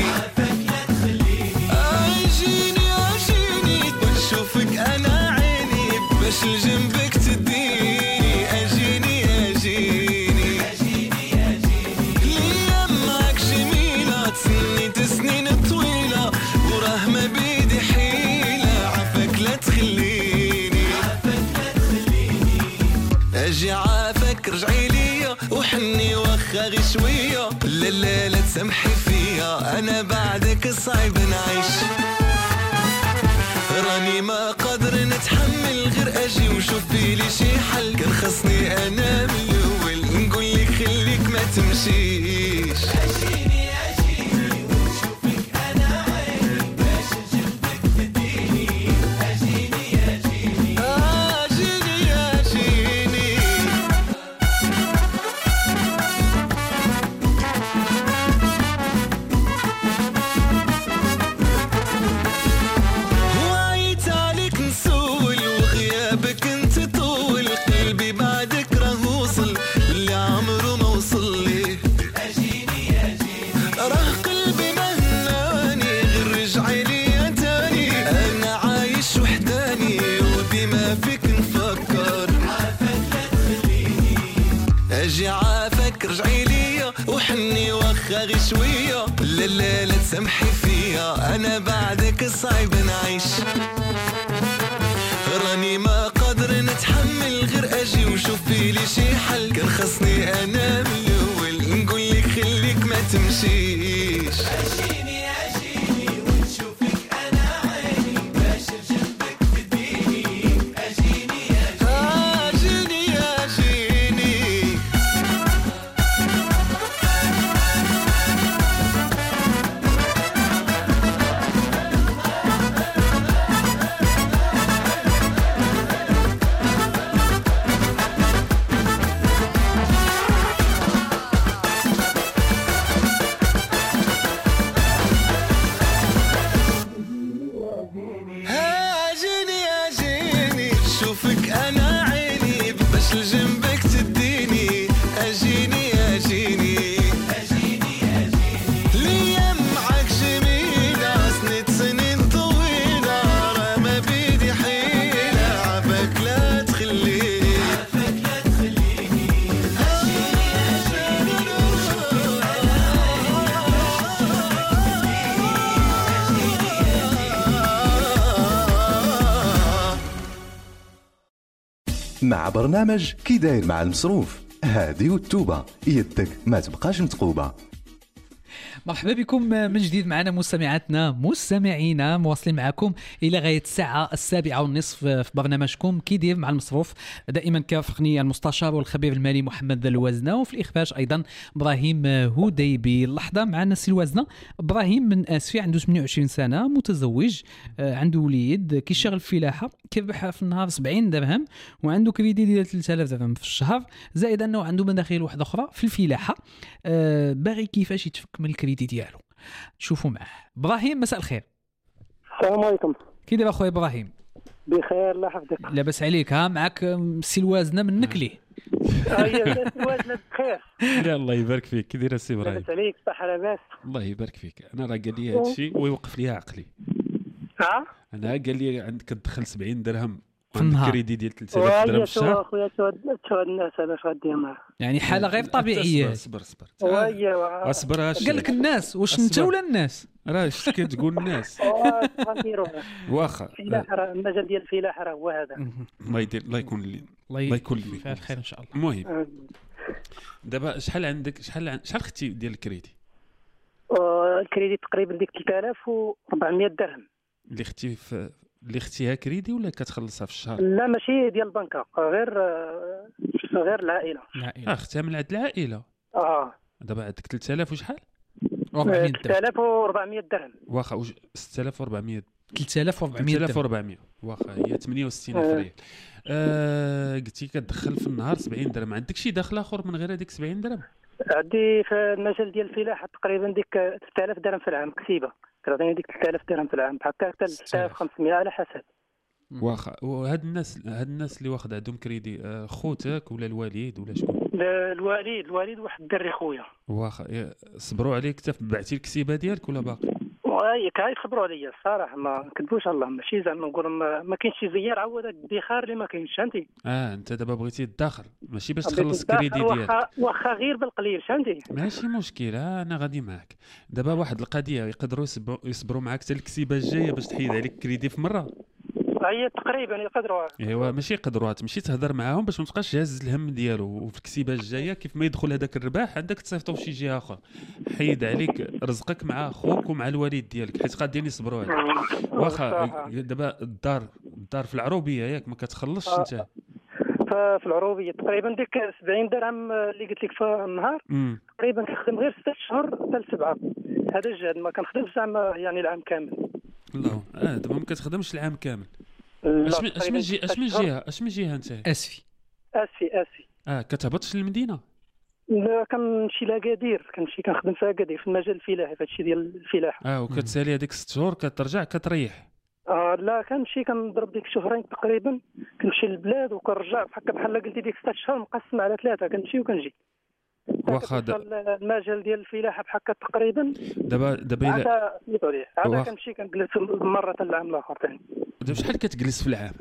[SPEAKER 7] أجيني ونشوفك أنا عيني باش لجنبك تديني. أجيني ليام معك جميلة سنيت سنين طويلة وراه ما بيدي حيلة عافاك لا تخليني. اجي عافاك رجعي ليا وحني واخا غي شويه. لا لا تسمحي فيا انا بعدك صعيب نعيش. راني ما قادر نتحمل غير اجي وشوفي لي شي حل. كان خصني انا من الاول نقول لك خليك ما تمشيش. اجيني ونشوفك انا عيني باش جنبك تديني. اجيني وعيت عليك نسول وغيابك انت طول. قلبي بعدك راه وصل اللي عمره ما وصل لي. مني واخا غير شويه لا لا لا تسامحي فيا انا بعدك صعيب نعيش راني ما قادر نتحمل غير اجي وشوف لي شي حل كان خصني انا من الاول نقول لك خليك ما تمشيش اجيني ونشوفك انا عيني باش جنبك تديني اجيني
[SPEAKER 1] مع برنامج كي داير مع المصروف هادي والتوبة يدك ما تبقاش متقوبة.
[SPEAKER 2] مرحبا بكم من جديد معنا مستمعاتنا مستمعينا، مواصلين معكم الى غايه الساعه 7:30 في برنامجكم كي داير مع المصروف. دائما كيرافقني المستشار والخبير المالي محمد الوزنه، وفي الاخراج ايضا ابراهيم هوديبي. اللحظه معنا السي الوزنه. ابراهيم من اسفي، عنده 28 سنه، متزوج، عنده وليد، كيشتغل في فلاحه، كيربح في النهار 70 درهم، وعنده كريدي ديال 3000 درهم في الشهر، زائد انه عنده مداخيل واحده اخرى في الفلاحه. باغي كيفاش يتفك من الكريدي ديالو. شوفوا معاه. ابراهيم مساء الخير.
[SPEAKER 15] السلام عليكم.
[SPEAKER 2] كي داير اخويا ابراهيم؟
[SPEAKER 15] بخير الله يحفظك.
[SPEAKER 2] لاباس عليك؟ ها معك السي الوازنه من نكلي.
[SPEAKER 15] السي الوازنه بخير.
[SPEAKER 3] لا الله يبارك فيك. كي داير السي ابراهيم؟
[SPEAKER 15] لاباس عليك؟ صحه لاباس.
[SPEAKER 3] الله يبارك فيك. انا راه قال لي هذا الشيء ويوقف لي عقلي. انا قال لي عندك تدخل 70 درهم
[SPEAKER 2] في النهار،
[SPEAKER 3] كريدي ديال 3000 درهم في الشهر.
[SPEAKER 15] اخويا تو الناس باش غادي معاه،
[SPEAKER 2] يعني حاله غير طبيعيه.
[SPEAKER 3] صبر
[SPEAKER 15] اصبر.
[SPEAKER 3] قال
[SPEAKER 2] لك الناس واش انت ولا الناس؟
[SPEAKER 3] راه شفت كتقول الناس واخا
[SPEAKER 15] المجال ديال الفلاحه راه هو هذا.
[SPEAKER 3] الله يدير الله يكون لي
[SPEAKER 2] فيها الخير ان شاء الله.
[SPEAKER 3] المهم دابا شحال عندك شحال خدتي ديال الكريدي؟
[SPEAKER 15] الكريدي تقريبا ديك 3400 درهم
[SPEAKER 3] اللي ختيها كريدي ولا كتخلصها في الشهر؟
[SPEAKER 15] لا ماشي ديال البنكه، غير العائله.
[SPEAKER 3] اختها من عند العائله. دابا عندك 3000 وشحال؟
[SPEAKER 15] 3400 درهم.
[SPEAKER 3] واخا 6400
[SPEAKER 2] 3400
[SPEAKER 3] واخا هي 68000 ريال. قلتي كتدخل في النهار 70 درهم. عندك شي دخل اخر من غير هذيك 70 درهم؟
[SPEAKER 15] عندي في المجال ديال الفلاحه تقريبا ديك 3000 درهم في العام كتيبه، كتعطيني ديك 3000 درهم في العام بحال هكا 3500 على حسب.
[SPEAKER 3] واخا وهاد الناس اللي واخد عندهم كريدي خوتك ولا الوالد ولا شكون؟
[SPEAKER 15] الوالد واحد الدري خويا.
[SPEAKER 3] واخا صبروا عليك حتى بعتي الكسيبه ديالك ولا باقي؟
[SPEAKER 15] كيصبروا عليا الصراحه، ما نكذبوش الله، ماشي زعما نقول ما كاينش شي زيار عوض هذاك الادخار اللي ما كاينش. فهمتي؟
[SPEAKER 3] انت دابا بغيتي تدخر ماشي باش تخلص الكريدي ديالك.
[SPEAKER 15] واخا غير بالقليل. فهمتي؟
[SPEAKER 3] ماشي مشكل، انا غادي معاك. دابا واحد القضيه يقدروا يصبروا معاك حتى الكسيبه الجايه باش تحيد عليك الكريدي في مره.
[SPEAKER 15] هي تقريبا يقدروا.
[SPEAKER 3] ايوا ماشي يقدروا، تمشي تهضر معاهم باش ما تبقاش جاهز الهم ديالو، وفي الكسيبه الجايه كيف ما يدخل هذاك الرباح عندك تصيفطو في شي جهه اخرى. حيد عليك رزقك مع خوك ومع الوالد ديالك حيت غاديين يصبروا عليك. واخا دابا الدار في العروبيه ياك ما كتخلصش انت؟
[SPEAKER 15] في العروبيه تقريبا ديك 70 درهم اللي قلت لك في النهار تقريبا كنخدم غير 6 شهور حتى 7. هذا الجهد ما كنخدمش زعما يعني العام كامل.
[SPEAKER 3] الله دابا ما كتخدمش العام كامل. اش من جهه انت؟
[SPEAKER 2] اسفي.
[SPEAKER 3] كتهبطش للمدينه؟
[SPEAKER 15] لا كنمشي لاكادير، كنخدم في اكادير في المجال الفلاحي، في هادشي ديال الفلاحه.
[SPEAKER 3] وكتسالي هذيك 6 شهور كترجع كتريح؟
[SPEAKER 15] لا كنمشي كنضرب ديك شهرين تقريبا، كنمشي للبلاد وكنرجع بحال قلتي ديك 6 شهور مقسم على 3، كنمشي وكنجي.
[SPEAKER 3] واخا
[SPEAKER 15] المجال ديال الفلاحه بحال هكا تقريبا.
[SPEAKER 3] دابا
[SPEAKER 15] عاد كنمشي كنجلس مره العام الاخر ثاني.
[SPEAKER 3] دابا شحال كتجلس في العام؟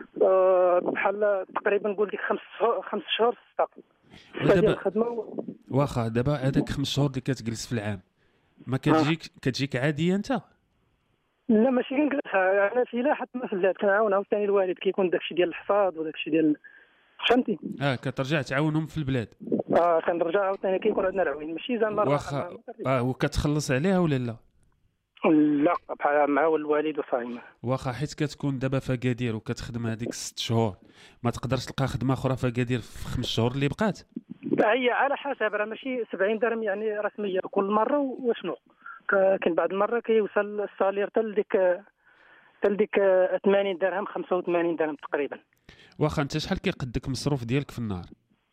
[SPEAKER 15] بحال تقريبا نقول لك 5 شهور 6.
[SPEAKER 3] دابا واخا دابا هذاك 5 شهور اللي كتجلس في العام ما كتجيك عاديه انت؟
[SPEAKER 15] لا ماشي كنجلسها انا فيها حتى ما في البلاد كنعاون عاوتاني الوالد كيكون داكشي ديال الحفاظ وداكشي ديال فهمتي.
[SPEAKER 3] كترجع تعاونهم في البلاد.
[SPEAKER 15] كنرجع عاوتاني كيكون عندنا العوين ماشي زعما
[SPEAKER 3] واخا وكتخلص عليها ولا لا؟
[SPEAKER 15] لا بحال مع الوالد وصايم.
[SPEAKER 3] واخا حيت كتكون دابا في أكادير وكتخدم هذيك 6 شهور ما تقدرش تلقى خدمه اخرى في أكادير في 5 شهور اللي بقات؟
[SPEAKER 15] هي على حسب راه ماشي 70 درهم يعني رسميه كل مره وشنو كاين بعض المره كيوصل الصالير حتى لديك 80 درهم 85 درهم تقريبا.
[SPEAKER 3] واخا انت شحال كيقدك المصروف ديالك في النهار؟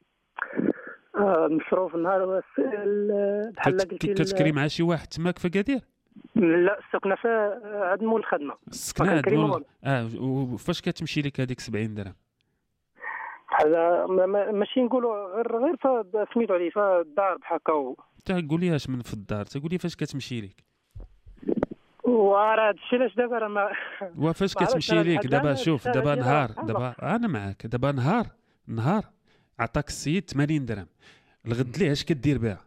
[SPEAKER 15] المصروف النهار بحال قلتي
[SPEAKER 3] كتكري مع شي واحد تماك في أكادير؟
[SPEAKER 15] لا السكنه عند مول الخدمه.
[SPEAKER 3] السكنه عند مول. وفاش كتمشي لك هذيك 70 درهم؟
[SPEAKER 15] هذا ماشي نقولوا غير سميتو عليه في الدار بحال هكا.
[SPEAKER 3] انت قول لي اش من في الدار، تقول لي فاش كتمشي لك؟
[SPEAKER 15] وراه هادشي علاش دابا راه ما
[SPEAKER 3] وفاش كتمشي لك دابا شوف دابا نهار دابا انا معاك دابا نهار عطاك السيد 80 درهم الغد ليه اش كدير بها؟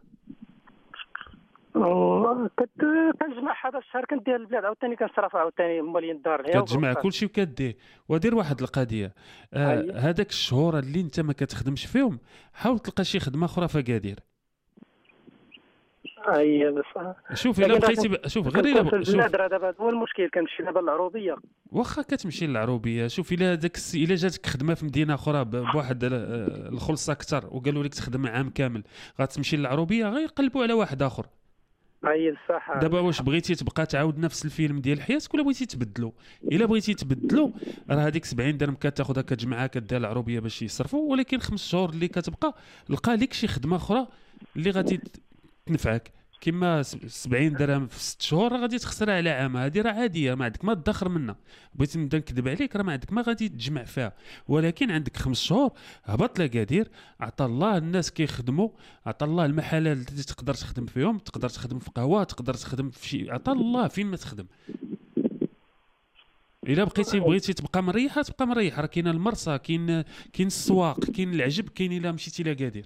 [SPEAKER 15] كنجمع هذا الشهر كندير البلاد عاوتاني كنصرف عاوتاني مالين الدار
[SPEAKER 3] كتجمع كلشي وكديه. ودير واحد القضيه هذاك الشهور اللي انت ما كتخدمش فيهم حاول تلقى شي خدمه اخرى في أكادير.
[SPEAKER 15] بس
[SPEAKER 3] شوف الا بقيتي شوف غير الا
[SPEAKER 15] شوف دابا هو المشكل كنمشي دابا للعروبيه.
[SPEAKER 3] واخا كتمشي للعروبيه شوف الا الا جاتك خدمه في مدينه اخرى بواحد الخلصه اكثر وقالوا لك تخدم عام كامل غتمشي للعروبيه غير قلبوا على واحد اخر.
[SPEAKER 15] صح.
[SPEAKER 3] دابا واش بغيتي تبقى تعاود نفس الفيلم ديال حياتك ولا بغيتي تبدلو؟ الا بغيتي تبدلو راه هذيك 70 درهم كتاخذها كتجمعها كدير العروبيه باش يصرفوا، ولكن 5 شهور اللي كتبقى لقى لك شي خدمه اخرى اللي غادي تنفعك. كما 70 درهم في 6 شهور غادي تخسرها على عام، هذه راه عاديه ما عندك ما تدخر منها. بغيتي نبدا نكذب عليك راه ما عندك ما غادي تجمع فيها، ولكن عندك 5 شهور هبط لأكادير عطى الله الناس كيخدموا، عطى الله المحلات اللي تقدر تخدم فيهم، تقدر تخدم في قهوه، تقدر تخدم في شي، عطى الله فين ما تخدم. الا بغيتي تبقى مريحه راه كاينه المرسى، كاين السواق، كاين العجب، كاين الا مشيتي لأكادير.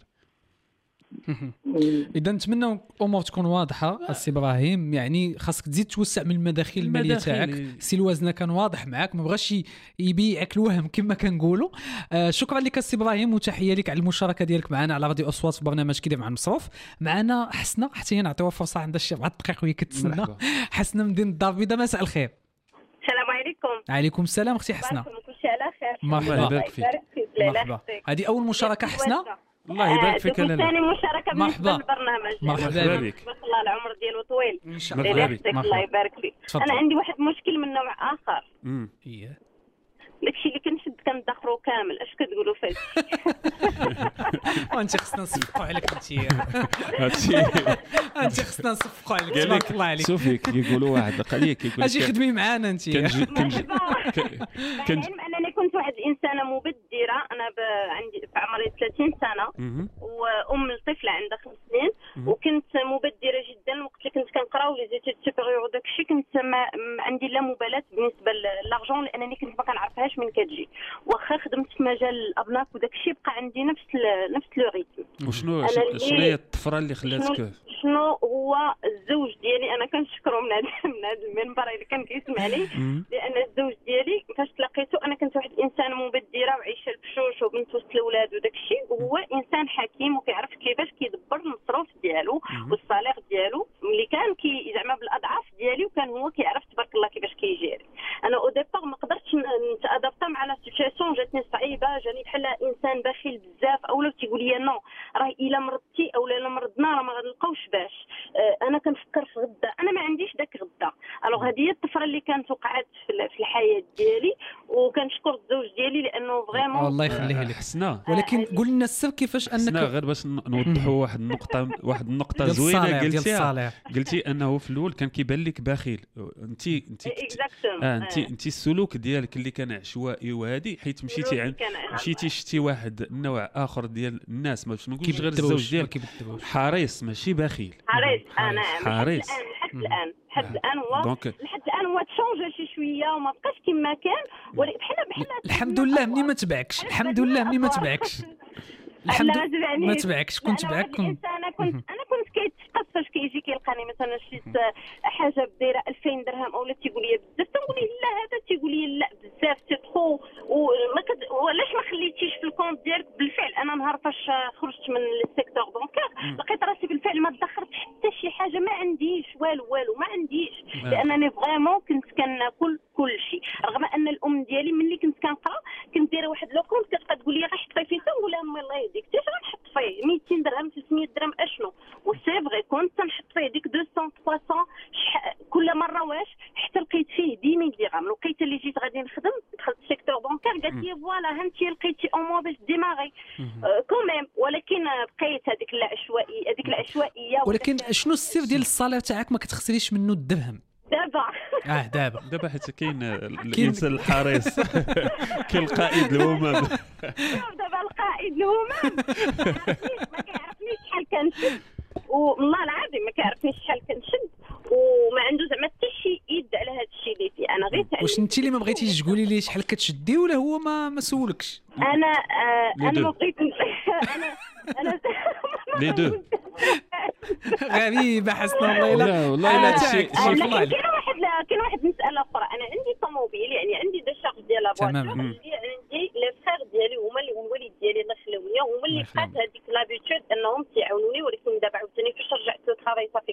[SPEAKER 2] اذا نتمنى الامور تكون واضحه السي ابراهيم، يعني خاصك تزيد توسع من المداخيل الماليه تاعك. السي الوزنه كان واضح معاك، ما بغاش يبيعك الوهم كما كنقولوا. شكرا لك السي ابراهيم وتحيه لك على المشاركه ديالك معنا على راديو اصوات في برنامج كيدير مع المصروف. معنا حسنه، حتى هي نعطيوها فرصه، عندها شي 4 دقائق وهي كتسنى. حسنه من مدينه الدار البيضاء، مساء الخير.
[SPEAKER 20] السلام عليكم.
[SPEAKER 2] عليكم السلام اختي حسنه.
[SPEAKER 20] كلشي على خير.
[SPEAKER 2] مرحبا
[SPEAKER 3] بك.
[SPEAKER 2] مرحبا. هذه اول مشاركه حسنه.
[SPEAKER 3] الله يبارك فيك.
[SPEAKER 20] ثاني مشاركه بالنسبه للبرنامج.
[SPEAKER 3] مرحبا بك.
[SPEAKER 20] الله العمر ديالو طويل
[SPEAKER 2] ان شاء الله.
[SPEAKER 20] الله يبارك فيك. انا عندي واحد مشكل من نوع اخر. داكشي اللي كنشد كندخرو كامل، اش كتقولوا فيه؟
[SPEAKER 2] وانت خصنا نصفقوا عليك
[SPEAKER 3] هادشي
[SPEAKER 2] انت خصنا نصفقوا عليك تبارك الله عليك.
[SPEAKER 3] شوفي كيقولوا واحد القضيه كيقول
[SPEAKER 2] اجي خدمي معانا انت.
[SPEAKER 20] انني كنت واحد الانسانه مبدره، انا عندي في عمري 30 سنه وام الطفله عندها 5 سنين، وكنت مبدره جدا. وقت اللي كنت كنقرا ولي زيتود سوبيريور وداكشي كنت ما عندي لا مبالاه بالنسبه للارجون، لانني كنت ما كنعرفهاش من كتجي. واخا خدمت في مجال الابناك وداكشي بقى عندي نفس لو ريتم.
[SPEAKER 3] وشنو هي الطفره اللي خلاتك؟
[SPEAKER 20] شنو هو الزوج ديالي، انا كنشكرو من هذا المنبر اللي كان كيسمعني، لان الزوج ديالي فاش تلاقيته انا كنت واحد الانسان مبدره وعايشه بشوش وبنت وسط الاولاد وداكشي، وهو انسان حكيم وكيعرف كيفاش كيدبر المصروف ديالو والصالير ديالو اللي كان زعما بالاضعاف ديالي، وكان هو كيعرف تبارك الله كيفاش كيجيري. انا او ديبار ما قدرتش نتادابتا مع لا سيتوياسيون، جاتني صعيبه، جاني بحال انسان بخيل بزاف، اولا تيقول لي نو راه الا مرضتي او الا مرضنا راه ما غنلقاوش باش. انا كنفكر في غدا، انا ما عنديش داك غدا. الوغ هذه هي الطفره اللي كانت وقعت في الحياه ديالي، وكنشكر الزوج ديالي لانه فريمون
[SPEAKER 2] الله يخليه لك
[SPEAKER 3] حسنا.
[SPEAKER 2] ولكن قول لنا السر كيفاش انك
[SPEAKER 3] غير باش نوضحوا واحد النقطه زوينه قلتي انه في الاول كان كيبان لك بخيل. انت السلوك ديالك اللي كان عشوائي وهادي، حيت مشيتي شتي واحد النوع اخر ديال الناس، ما نقولش غير الزوج ديالك حريص ماشي بخيل.
[SPEAKER 20] حريص لحد الان هو تشونجا شي شويه وما بقاش كما كان، بحال
[SPEAKER 2] الحمد لله مني ما تبعكش. الحمد لله مني ما تبعكش. الحمد
[SPEAKER 20] لا
[SPEAKER 2] ما تبعكش كنت معك
[SPEAKER 20] انا كنت كيتسقط فاش كيجي كيلقاني مثلا شي حاجه بدايره 2000 درهم اولا تيقول لي بزاف تنقول له لا هذا تيقول لي لا بزاف تيطخو وعلاش ما خليتيش في الكونت ديالك. بالفعل انا نهار فاش خرجت من السيكتور بونكير لقيت راسي بالفعل ما دخرت حتى شي حاجه، ما عنديش والو ما عنديش، لانني فريمون كنت كناكل كل شيء. رغم ان الام ديالي ملي كنت كنقرا كنت دايره واحد لو كونت كتبقى تقول لي غير حطي فيه، تنقول لها امي الله يهديك اش غنحط فيه 200 درهم 300 درهم اشنو، وسي فغي كنت تنحط فيه ديك 200 300 كل مره واش حتى لقيت فيه 10 درهم. لقيت اللي جيت غادي نخدم دخلت السيكتور بونكير قالت لي فوالا هانتي لقيتي او موا باش ديماغي كوميم، ولكن بقيت هذيك العشوائيه.
[SPEAKER 2] ولكن شنو السر ديال الصالير تاعك ما كتخسريش منه الدرهم
[SPEAKER 20] دابا
[SPEAKER 3] دابا حيت كاين الانسان الحريص كاين القائد الهمام
[SPEAKER 20] دابا القائد الهمام ما كيعرفنيش شحال كنشد، والله العظيم ما كيعرفنيش شحال كنشد، وما عنده زعما حتى شي يد على هذا الشيء اللي فيه. انا غير
[SPEAKER 2] واش انت اللي ما بغيتيش تقولي لي شحال كتشدي ولا هو ما سولكش؟
[SPEAKER 20] انا ما بغيت انا
[SPEAKER 3] لي دو
[SPEAKER 2] غريبه حسنا والله
[SPEAKER 3] والله لا شيء
[SPEAKER 20] كاين واحد مساله اخرى. انا عندي طوموبيل، يعني عندي دو شارج ديال لافواتور، عندي لي فخير ديالي هما اللي الوالد ديالي الله يخليهم هما اللي بقات هذيك لابيتود انهم تيعاونوني. ولكن دابا عاوتاني فاش رجعت لو طرافاي صافي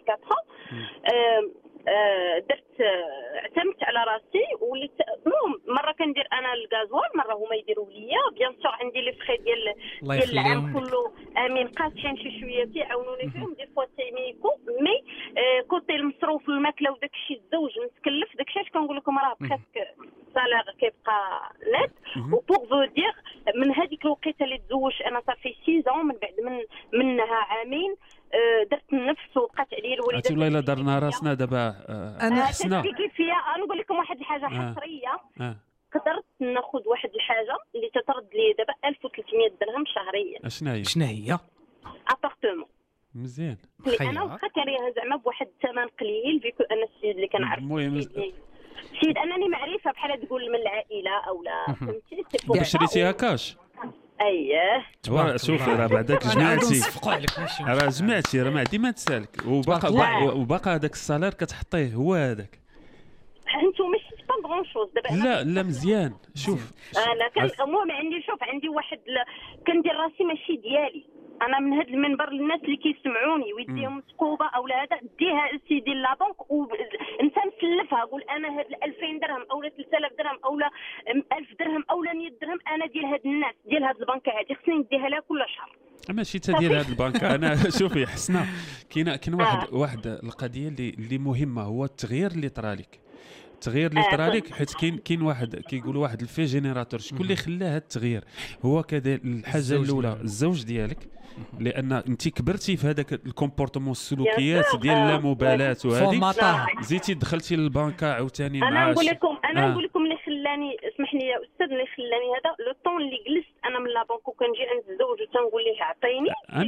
[SPEAKER 20] 4 درت اعتمدت على راسي وليت المهم مره كندير انا الغازوال، مره هما يديروا ليا. بيان سور عندي لي فخي ديال العام كله امين قاصحين شي شويه تيعاونوني فيهم دي فوا تيميكو. مي كوتي المصروف الماكله وداك الشيء الزوج متكلف داك الشيء كنقول لكم راه بريسك السالير كيبقى نت. وبوغ فو دير من هذيك الوقيته اللي تزوجت انا صافي 6 من بعد منها عامين درت النفس وبقات عليا الوليدات.
[SPEAKER 3] والله الا درنا راسنا دابا
[SPEAKER 20] انا حسنا كيفيه. نقول لكم واحد الحاجه حصريه، قدرت ناخذ واحد الحاجه اللي تترد لي دابا 1300 درهم شهريا.
[SPEAKER 2] شنو هي
[SPEAKER 20] ابارتمون
[SPEAKER 3] مزيان.
[SPEAKER 20] انا واخا كاريها زعما بواحد الثمن قليل فيكو انا السيد اللي كنعرف سيد انني معرفه بحال تقول من العائله او لا فهمتي.
[SPEAKER 3] شريتيها كاش؟
[SPEAKER 20] اييه
[SPEAKER 3] شوفي راه بعدك جمعتي راه ما عندي ما تسالك وباقا هذاك السالير كتحطيه هو هذاك.
[SPEAKER 20] انتو ماشي با غون شوز دابا.
[SPEAKER 3] لا مزيان. شوف
[SPEAKER 20] انا المهم عندي واحد كندير راسي ماشي ديالي. انا من هذا المنبر للناس اللي كيسمعوني ويديهم مسقوبه او لا هذا ديها سيدي لابونك وانت نسلفها قول انا هاد 2000 درهم او 3000 درهم او 1000 درهم او 100 درهم انا ديال هاد الناس ديال هاد البنكه هذه خصني نديها لها كل شهر.
[SPEAKER 3] ماشي حتى ديال هاد البنكه. انا شوفي حسنا كاين واحد القضيه اللي مهمه، هو التغيير اللي طرالك. التغيير اللي طرالك حيت كاين واحد كيقولوا واحد الفي جينيراتور. شكون اللي خلى هذا التغيير؟ هو كذا الحاجه الاولى الزوج ديالك، لان انت كبرتي في هذاك الكومبورتمون السلوكيات ديال اللامبالاه وهذه زيتي دخلتي للبنكه عاوتاني مع
[SPEAKER 20] انا نقول لكم اللي خلاني اسمح لي يا استاذ اللي خلاني هذا لو طون اللي جلست انا من لابنك وكنجي عند الزوج وتنقول ليه عطيني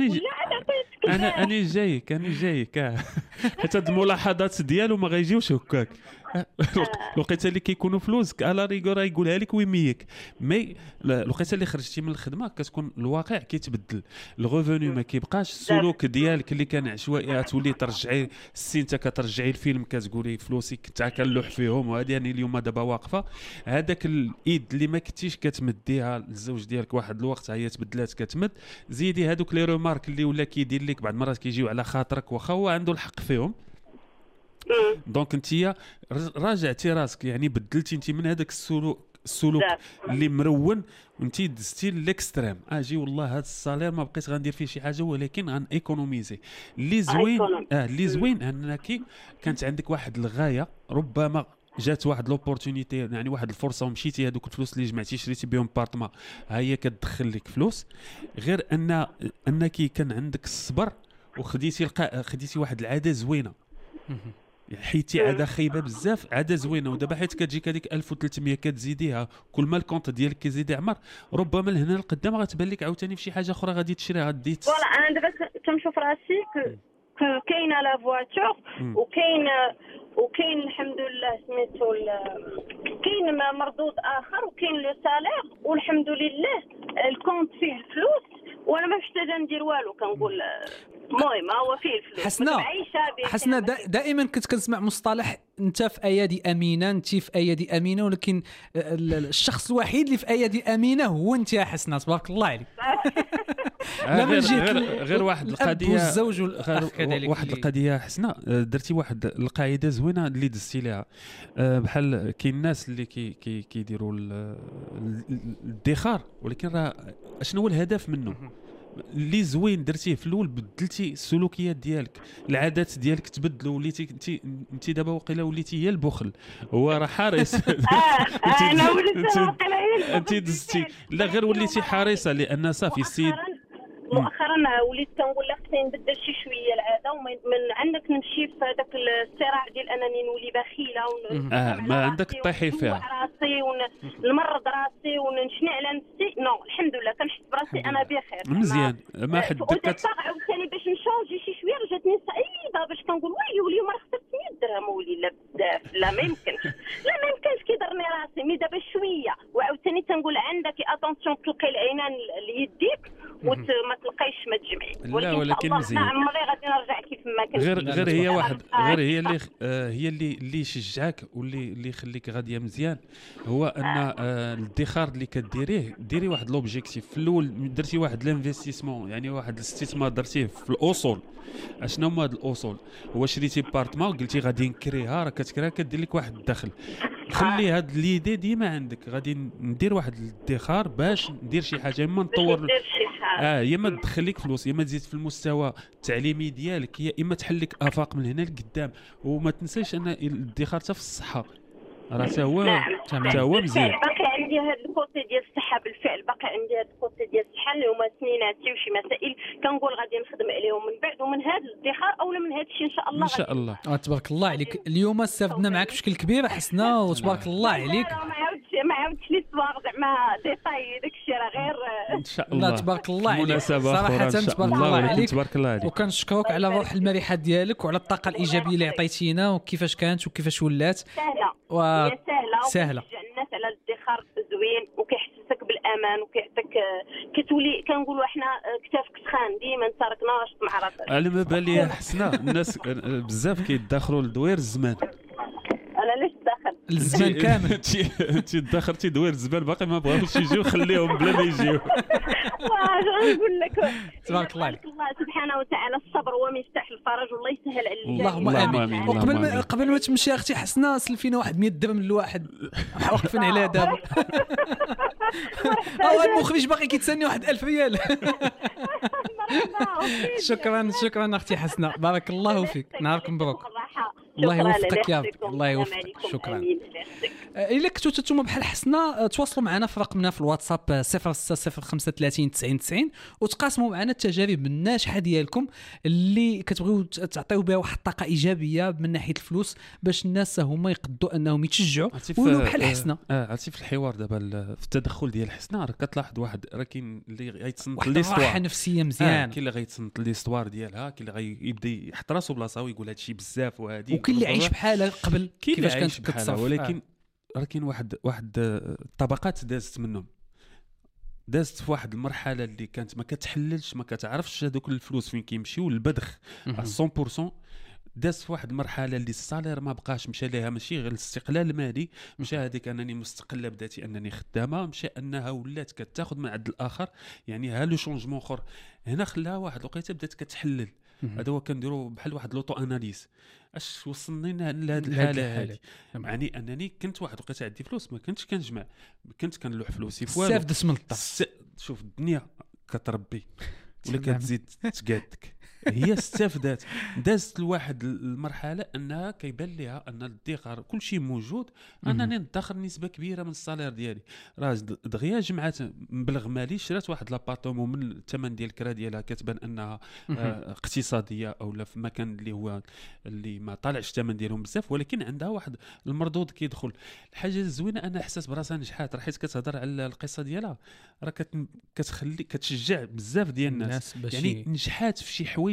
[SPEAKER 3] انا جايك حتى هاد الملاحظات ديالو ما غيجيوش هكاك. الوقيته اللي كيكونوا فلوسك على ريغور يقولها لك ويميك. مي الوقيته اللي خرجتي من الخدمه كتكون الواقع كيتبدل، الغوفوني ما كيبقاش، السلوك ديالك اللي كان عشوائي تولي ترجعي السين كترجعي الفيلم كتقولي فلوسي كنت كنلوح فيهم وهذه يعني اليوم دابا واقفه. هذاك الايد اللي ما كنتيش كتمديها للزوج ديالك واحد الوقت هي تبدلات كتمد. زيدي هذوك لي رومارك اللي ولا كيدير لك بعض المرات كيجيو على خاطرك واخا هو عنده الحق فيهم. دونك انت راجعتي راسك، يعني بدلتي انت من هذاك السلوك اللي مرون وانت دزتي للاكستريم. اجي والله هذا الصالير ما بقيت غندير فيه شي حاجه ولكن غن ايكونوميزي. اللي زوين انك كانت عندك واحد الغايه، ربما جات واحد لوبورتونيتي يعني واحد الفرصه ومشيتي هذوك الفلوس اللي جمعتي شريتي بهم بارطما هي كتدخل لك فلوس، غير انك كان عندك الصبر وخديتي واحد العاده زوينه. حيتي عاده خايبه بزاف عاده زوينه، ودابا حيت كتجيك هذيك 1300 كتزيديها كل ما الكونط ديالك كيزيد يعمر، ربما لهنا لقدام غتبان لك عاوتاني فشي حاجه اخرى غادي تشريها غادي
[SPEAKER 20] فوالا. انا دابا كنشوف راسي كاينه لا فواتور وكاين الحمد لله سميتو كاين مردود اخر وكاين لو سالير والحمد لله الكونط فيه الفلوس وانا ما محتاجه ندير والو. كنقول المهم هو فيه الفلوس.
[SPEAKER 2] حسنا دائما كنت كنسمع مصطلح انت في ايادي امينه، انت في ايادي امينه، ولكن الشخص الوحيد اللي في ايادي امينه هو انت يا حسنا، تبارك الله عليك.
[SPEAKER 3] غير واحد القضيه
[SPEAKER 2] والزوج
[SPEAKER 3] واحد القضيه حسنا، درتي واحد القاعده زوينه اللي دزتي ليها. بحال كاين الناس اللي كيديروا الادخار، ولكن راه شنو هو الهدف منه اللي زوين درتيه في الاول؟ بدلتي السلوكيات ديالك، العادات ديالك تبدلوا، وليتي انت دابا وقيله وليتي هي البخل، هو راه حارس.
[SPEAKER 20] انا وليت وقيله
[SPEAKER 3] انت دزتي، لا غير وليتي حارسه، لان صافي السيد
[SPEAKER 20] مؤخرا وليت كنقول لك خصني نبدل شي شويه العاده، ومن عندك نمشي في هذاك الصراع ديال انني نولي بخيله
[SPEAKER 3] ما عندك تطيحي فيها
[SPEAKER 20] راسي ونمرض راسي ونشني على نفسي. نو الحمد لله كنحس براسي انا بخير
[SPEAKER 3] مزيان. ما حد دكت
[SPEAKER 20] عاوتاني باش نشونجي شي شويه رجعتني سعيده باش كنقول واليوم راه خسرت 100 درهم ولي بزاف. لا ما يمكنش كيضرني راسي مي دابا شويه. وعاوتاني تنقول عندك اتونسيون تلقي العينان ليديك وما تلقايش ما تجمعي.
[SPEAKER 3] ولكن مزيان
[SPEAKER 20] عمري غادي نرجع كيف ما كنت.
[SPEAKER 3] غير هي واحد غير هي اللي يشجعك واللي يخليك غاديه مزيان، هو ان الادخار اللي كديريه ديري واحد لوبجيكتيف. في الاول درتي واحد لانفستيسمون، يعني واحد الاستثمار درتيه في الاصول. اشنو هما هاد الاصول؟ هو شريتي بارتمون قلتي غادي نكريها، راه كتكريها كدير لك واحد الدخل. خلي هاد ليدي ديما عندك، غادي ندير واحد الادخار باش ندير شي حاجه، اما نطور يا ما تدخل لك فلوس، يا ما تزيد في المستوى التعليمي ديالك، يا اما تحل لك افاق من هنا لقدام. وما تنساش ان الادخار حتى في الصحه راه حتى هو مزيان.
[SPEAKER 20] باقي عندي هذا الكوتي ديال الصحه، بالفعل باقي عندي هذا الكوتي ديال الصحه اللي هما سنيناتي وشي مسائل كنقول غادي نخدم عليهم من بعد، ومن هذا الادخار اولا من هذا الشيء ان شاء الله.
[SPEAKER 3] ان شاء الله.
[SPEAKER 2] تبارك الله عليك. اليوم استفدنا معك بشكل كبير حسنا، وتبارك الله عليك.
[SPEAKER 20] ما عاودتش لي صوار زعما ديتاي داكشي راه غير
[SPEAKER 3] ان شاء الله.
[SPEAKER 2] لا تبارك الله عليك
[SPEAKER 3] صراحه،
[SPEAKER 2] تبارك الله عليك.
[SPEAKER 3] تبارك الله عليك.
[SPEAKER 2] وكنشكرك على الروح المرحه ديالك وعلى الطاقه الايجابيه اللي عطيتينا وكيفاش كانت وكيفاش ولات. سهله
[SPEAKER 20] الناس على الادخار زوين وكيحسسك بالامان وكيعطيك كتولي كنقولوا احنا كتافك سخان ديما انت راك ناشط مع راسك.
[SPEAKER 3] على ما بالي حسنا الناس بزاف كيدخروا لدوير الزمان.
[SPEAKER 20] انا علاش داخل
[SPEAKER 2] الزمان كامل
[SPEAKER 3] تدخرتي دوير الزمان باقي ما بغاوش يجيو، خليهم بلا ما يجيو.
[SPEAKER 20] نقول لك
[SPEAKER 2] تبارك الله عليك.
[SPEAKER 20] الله سبحانه وتعالى الصبر هو مفتاح الفرج، والله يسهل على
[SPEAKER 2] اللهم امين. وقبل ما تمشي اختي حسنا سلفينا واحد 100 درهم لواحد واقفين عليها دابا. المخرج باقي كيتسني واحد 1000 ريال. شكرا اختي حسنا، بارك الله فيك، نهارك مبروك. الله يوفقك يا رب، الله يوفقك. شكرا. الا كنتو نتوما بحال حسنا تواصلوا معنا في رقمنا في الواتساب 060530 90 90 وتقاسموا معنا التجارب الناجحه ديالكم اللي كتبغيو تعطيو بها واحد الطاقه ايجابيه من ناحيه الفلوس باش الناس هما يقدوا انهم يتشجعوا ويولوا بحال حسنا.
[SPEAKER 3] عرفتي في الحوار دابا في التدخل ديال حسنا راه كتلاحظ واحد، راه كاين اللي غيتصنت
[SPEAKER 2] ليستوار راحه نفسيه مزيان،
[SPEAKER 3] كاين اللي غيتصنت ليستوار ديالها، كاين اللي غيبدا يحط راسو بلاصه ويقول هادشي بزاف وهادي،
[SPEAKER 2] وكاين اللي عايش بحالها قبل كيفاش كانت كتصرف.
[SPEAKER 3] ولكن راه كاين واحد الطبقات دازت منهم، دازت في واحد المرحله اللي كانت ما كتحللش، ما كتعرفش هذوك الفلوس فين كيمشيو، البذخ 100%. دازت في واحد المرحله اللي الصالير ما بقاش مشى ليها، ماشي غير الاستقلال المالي، مشى هذيك انني مستقله بذاتي، انني خدامه، مشى انها ولات كتاخذ من عند الاخر، يعني ها لو شونجمون اخر هنا خلاها واحد الوقيته بدات كتحلل. هذا هو كنديروا بحال واحد لوطو اناليز، اش وصلني لهذه الحاله هذه. يعني انني كنت واحد الوقيته عندي فلوس ما كنتش كنجمع، كنت كنلوح فلوسي في والو،
[SPEAKER 2] بزاف دس من الطرف.
[SPEAKER 3] شوف الدنيا كتربي ولا كتزيد تقادك. هي استفدت، دازت لواحد المرحله انها كيبان لها ان الادخار كل شيء موجود، انني ندخر نسبه كبيره من الصالير ديالي. راه دغيا جمعات مبلغ مالي، شرات واحد لابارتومون من الثمن ديال الكرا ديالها كتبان انها اقتصاديه او لا في مكان اللي هو اللي ما طالعش الثمن ديالهم بزاف، ولكن عندها واحد المردود كيدخل. الحاجه الزوينه انا احساس براسها نجحات، راه حيت كتهضر على القصه ديالها راه كتخلي كتشجع بزاف ديال الناس يعني نجحات في شي حوايج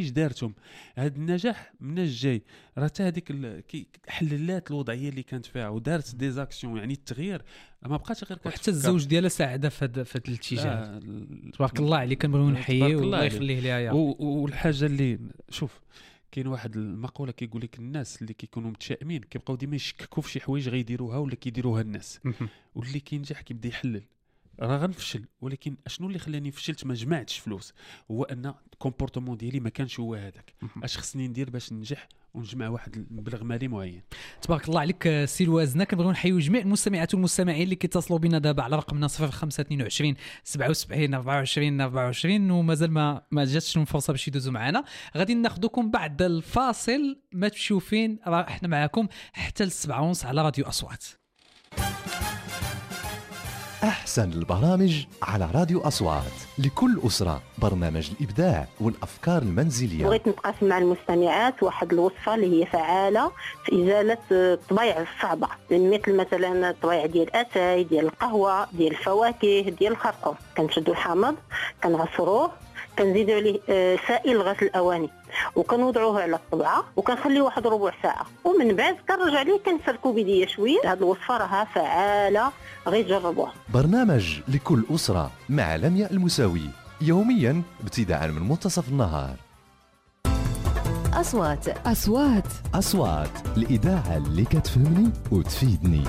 [SPEAKER 3] حوايج دارتهم. هذا النجاح مناش جاي، راه حتى هذيك حللات الوضعيه اللي كانت فيها ودارت دي زاكسيون، يعني التغيير ما بقاش غير
[SPEAKER 2] حتى الزوج ديالها ساعده في هذا الاتجاه. تبارك الله عليك، كنبغيو نحييه والله يخليه ليها.
[SPEAKER 3] والحاجه اللي شوف كاين واحد المقوله كيقول لك الناس اللي كيكونوا متشائمين كيبقاو ديما يشككوا في شي حوايج غيديروها ولا كيديروها الناس، واللي كينجح كيبدا يحلل راه غنفشل، ولكن اشنو اللي خلاني فشلت؟ ما جمعتش فلوس، هو ان الكومبورتمون ديالي ما كانش هو هذاك. اش خصني ندير باش ننجح ونجمع واحد المبلغ مالي معين؟
[SPEAKER 2] تبارك الله عليك سي الوازنه. كنبغيو نحيو جميع المستمعات والمستمعين اللي كيتصلوا بنا دابا على رقمنا 0522 77 24 24 ومازال ما جاتش لهم فرصه باش يدوزوا معنا. غادي ناخذكم بعد الفاصل، ما تمشيو فين، راه احنا معاكم حتى ل7:30 على راديو أصوات.
[SPEAKER 1] أحسن البرامج على راديو أصوات، لكل أسرة برنامج الإبداع والأفكار المنزلية.
[SPEAKER 21] بغيت نتقاسم مع المستمعات واحد الوصفة اللي هي فعالة في إزالة الطبيعة الصعبة، مثلا الطبيعة ديال الأتاي، ديال القهوة، ديال الفواكه، ديال الخرقوم. كنشدو الحامض كنعصروه، كنزيدوا عليه سائل غسل الأواني وكنوضعوه على الطبعه وكنخليه واحد ربع ساعه، ومن بعد كنرجع عليه كنسركو بيديه شويه. هذه الوصفه راها فعاله، غير جربوها.
[SPEAKER 1] برنامج لكل أسرة مع لميا المساوي، يوميا ابتداء من منتصف النهار.
[SPEAKER 13] أصوات
[SPEAKER 1] الإذاعة اللي كتفهمني وتفيدني.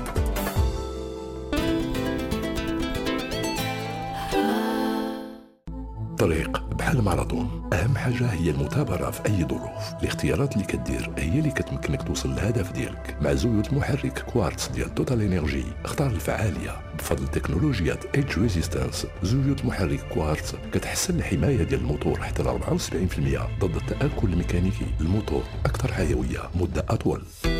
[SPEAKER 12] طريق بحال ماراثون، اهم حاجه هي المثابره في اي ظروف. الاختيارات اللي كدير هي اللي كتمكنك توصل للهدف ديالك. مع زيوت محرك كوارتز ديال توتال انرجي اختار الفعاليه بفضل تكنولوجيات ايدج ريزيستانس. زيوت محرك كوارتز كتحسن الحمايه ديال الموتور حتى ل 74% ضد التآكل الميكانيكي. الموتور اكثر حيويه مده اطول.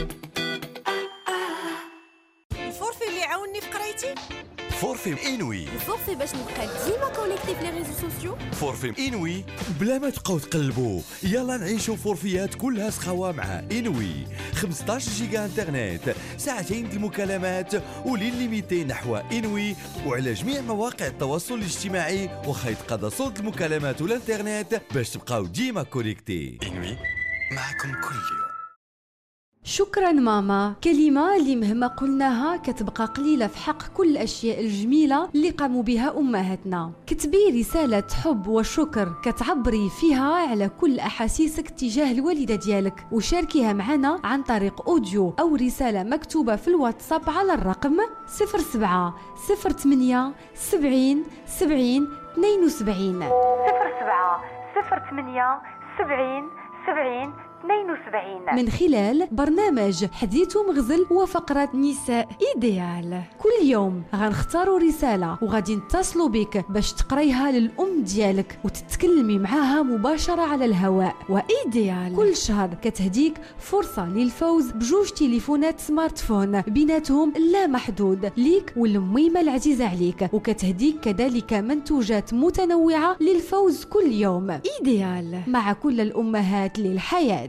[SPEAKER 22] الفورفي اللي عاوني في قرايتي
[SPEAKER 23] فورفي إنوي.
[SPEAKER 22] الفورفي باش نبقى ديما كونيكتي في لي ريزو سوسيو.
[SPEAKER 23] فورفي إنوي بلا ما تبقاو تقلبوا، يلا نعيشوا فورفيات كلها سخاوة مع إنوي. 15 جيجا انترنت، ساعتين المكالمات ولين ليميتي نحو إنوي، وعلى جميع مواقع التواصل الاجتماعي وخا يتقضى صوت المكالمات والانترنت باش تبقاو ديما كونيكتي. إنوي معكم كل يوم.
[SPEAKER 13] شكرا ماما، كلمة اللي مهما قلناها كتبقى قليلة في حق كل الأشياء الجميلة اللي قاموا بها أمهاتنا. كتبي رسالة حب وشكر كتعبري فيها على كل أحاسيسك تجاه الوالدة ديالك، وشاركيها معنا عن طريق أوديو أو رسالة مكتوبة في الواتساب على الرقم 07 08 70 70 72 07 08 70 70 72 من خلال برنامج حديث ومغزل وفقرة نساء إيديال. كل يوم غنختاروا رسالة وغادي نتصلوا بك باش تقريها للأم ديالك وتتكلمي معاها مباشرة على الهواء. وإيديال كل شهر كتهديك فرصة للفوز بجوج تليفونات سمارت فون بيناتهم لا محدود ليك والميمة العزيزة عليك، وكتهديك كذلك منتوجات متنوعة للفوز كل يوم. إيديال مع كل الأمهات للحياة.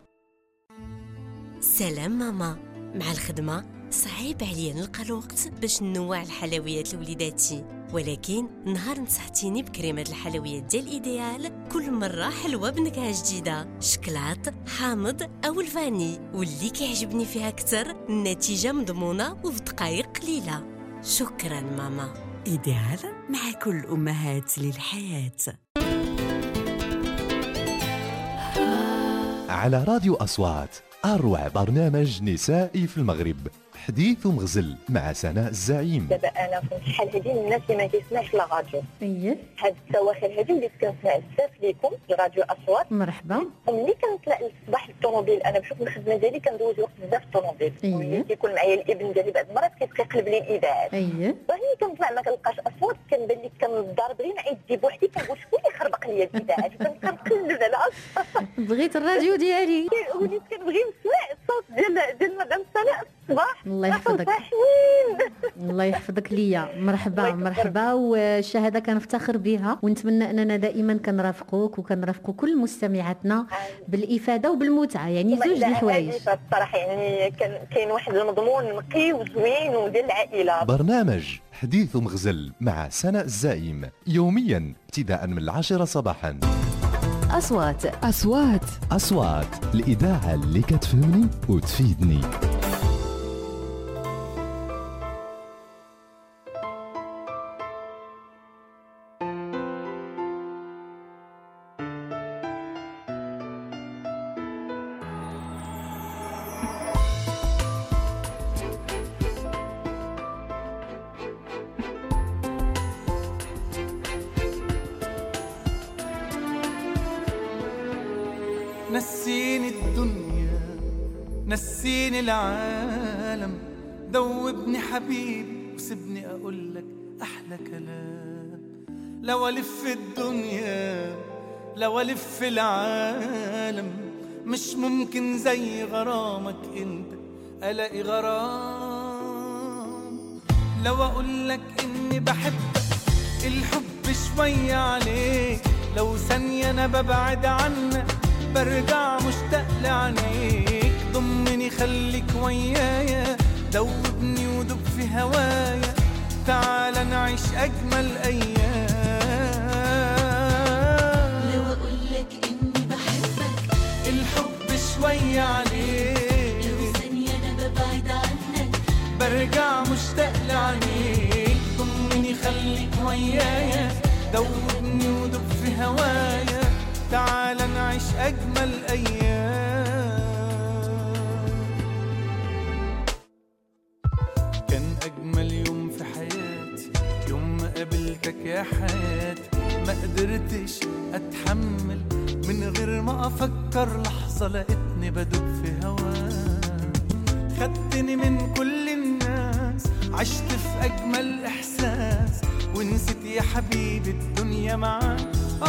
[SPEAKER 24] سلام ماما، مع الخدمة صعيب عليا نلقى الوقت باش ننوع الحلويات لوليداتي، ولكن نهار نصحتيني بكريمة الحلويات ديال إيديال كل مرة حلوة بنكهة جديدة، شكلاط، حامض أو الفاني، واللي كيعجبني فيها أكثر النتيجة مضمونة وبدقايق قليلة. شكرا ماما.
[SPEAKER 25] إيديال مع كل أمهات للحياة.
[SPEAKER 1] على راديو أصوات، أروع برنامج نسائي في المغرب، حديث ومغزل مع سناء الزعيم.
[SPEAKER 21] دابا انا في شحال هادي من الناس اللي ما كيسمعش لا راديو. هاد السواخر هادي وليت كنسمع بزاف ليكم في راديو اصوات.
[SPEAKER 26] مرحبا.
[SPEAKER 21] وملي كنطلع للصباح للطوموبيل، انا بشوف الخدمه ديالي كندوز وقت بزاف في الطوموبيل. ملي كيكون معايا الابن ديالي بعض المرات كيقلب لي الاذاعات. وهني كنطلع ما كنلقاش اصوات، كنبان لي كنضرب غير مع يدي بوحدي، كنقول شكون اللي خربق لي الاذاعات، وكنقلب على
[SPEAKER 26] بغيت الراديو ديالي.
[SPEAKER 21] وليت كنبغي نسمع الصوت ديال مدام سناء الصباح.
[SPEAKER 26] الله يحفظك. الله يحفظك ليا. مرحبا والشهاده كنفتخر بها، ونتمنى اننا دائما كنرافقوك وكنرافقوا كل مستمعاتنا بالافاده وبالمتعه، يعني زوج الحوايج
[SPEAKER 21] الصراحه. يعني كاين واحد المضمون نقي وزوين وديال العائله.
[SPEAKER 1] برنامج حديث ومغزل مع سناء الزعيم، يوميا ابتداء من 10 صباحا. أصوات الإذاعة اللي كتفهمني وتفيدني.
[SPEAKER 7] نسيني الدنيا نسيني العالم، دوبني حبيبي وسيبني أقولك أحلى كلام. لو ألف الدنيا لو ألف العالم، مش ممكن زي غرامك انت ألاقي غرام. لو أقولك إني بحبك الحب شوية عليك، لو ثانية أنا ببعد عنك برجع مشتاق لعينيك. ضمني خليك ويايا، دوبني ودوب في هوايا، تعال نعيش أجمل أيام.
[SPEAKER 4] لو أقولك إني بحبك
[SPEAKER 7] الحب شوية عليك،
[SPEAKER 4] لو ثانية أنا ببعد عنك
[SPEAKER 7] برجع مشتاق لعينيك. ضمني خليك ويايا، دوبني ودوب في هوايا، تعال نعيش أجمل أيام. كان أجمل يوم في حياتي يوم ما قابلتك يا حياتي. ما قدرتش أتحمل من غير ما أفكر لحظة، لقيتني بدوب في هواك. خدتني من كل الناس، عشت في أجمل إحساس، ونسيت يا حبيبي الدنيا معاك.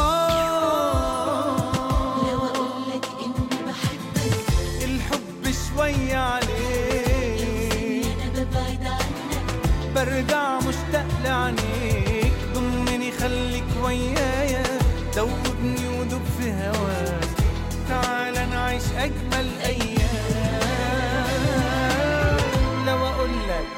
[SPEAKER 4] لو أقولك إني بحبك
[SPEAKER 7] الحب شوية عليك،
[SPEAKER 4] لو أنا ببعد عنك
[SPEAKER 7] برجع مشتاق لعينيك. ضمني خليك ويايا، دوبني ودوب في هواك، تعال نعيش أجمل أيام. لو أقولك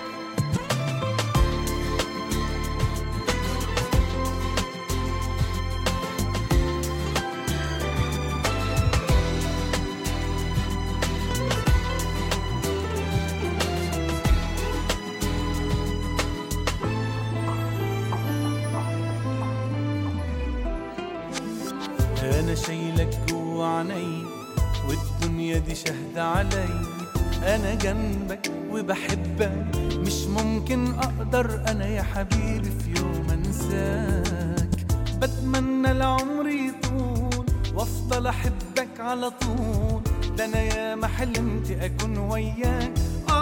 [SPEAKER 7] أنا شايلك جوا عيني، والدنيا دي شاهدة علي. أنا جنبك وبحبك، مش ممكن أقدر أنا يا حبيبي في يوم أنساك. بتمنى العمر يطول وأفضل أحبك على طول، ده أنا يا ما حلمت أكون وياك.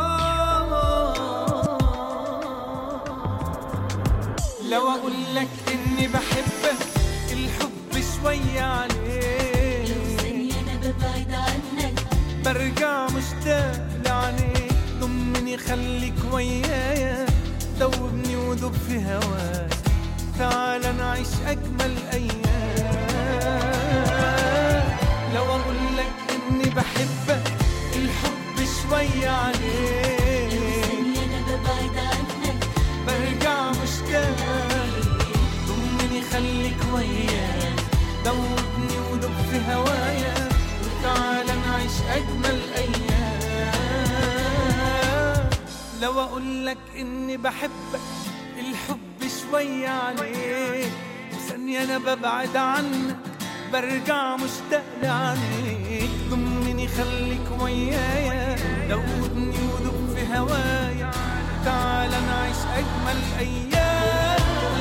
[SPEAKER 7] لو أقولك إني بحبك الحب شوية عليك،
[SPEAKER 4] لو ثانية أنا ببعد عنك
[SPEAKER 7] برجع مشتاق لعينيك. ضمني خليك ويايا، دوبني ودوب في هواك، تعال نعيش أجمل أيام. لو أقولك إني بحبك الحب شوية عليك،
[SPEAKER 4] لو ثانية أنا ببعد عنك
[SPEAKER 7] برجع مشتاق. ضمني خليك ويايا، دوبني ودوب في هوايا، وتعال نعيش أجمل أيام. لو أقولك إني بحبك الحب شوية عليك، وثانية أنا ببعد عنك برجع مشتاق لعينيك. ضمني خليك ويايا، دوبني ودوب في هوايا، تعال نعيش أجمل أيام.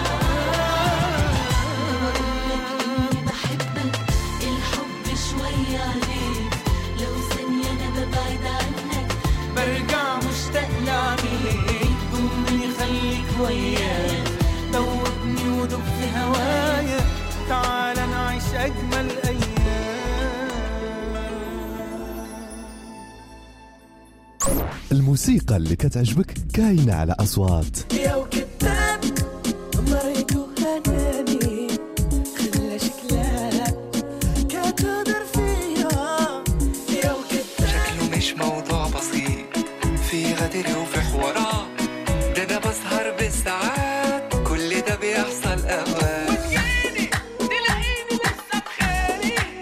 [SPEAKER 4] شوية عليك، لو ثانية أنا ببعد عنك
[SPEAKER 7] برجع مشتاق لعينيك. ضمني خليك ويايا، دوبني ودوب في هوايا، تعال نعيش أجمل أيام.
[SPEAKER 1] الموسيقى اللي كتعجبك كاينة على أصوات.
[SPEAKER 7] يا وكتاب مريض وهناني، خلى شكلها كتقدر فيها. يا وكتاب
[SPEAKER 5] شكله مش موضوع بسيط، في غدر وفي حوارات، ده أنا بسهر بالساعات، كل ده بيحصل أوقات. وتجيني تلاقيني لسه بخيري،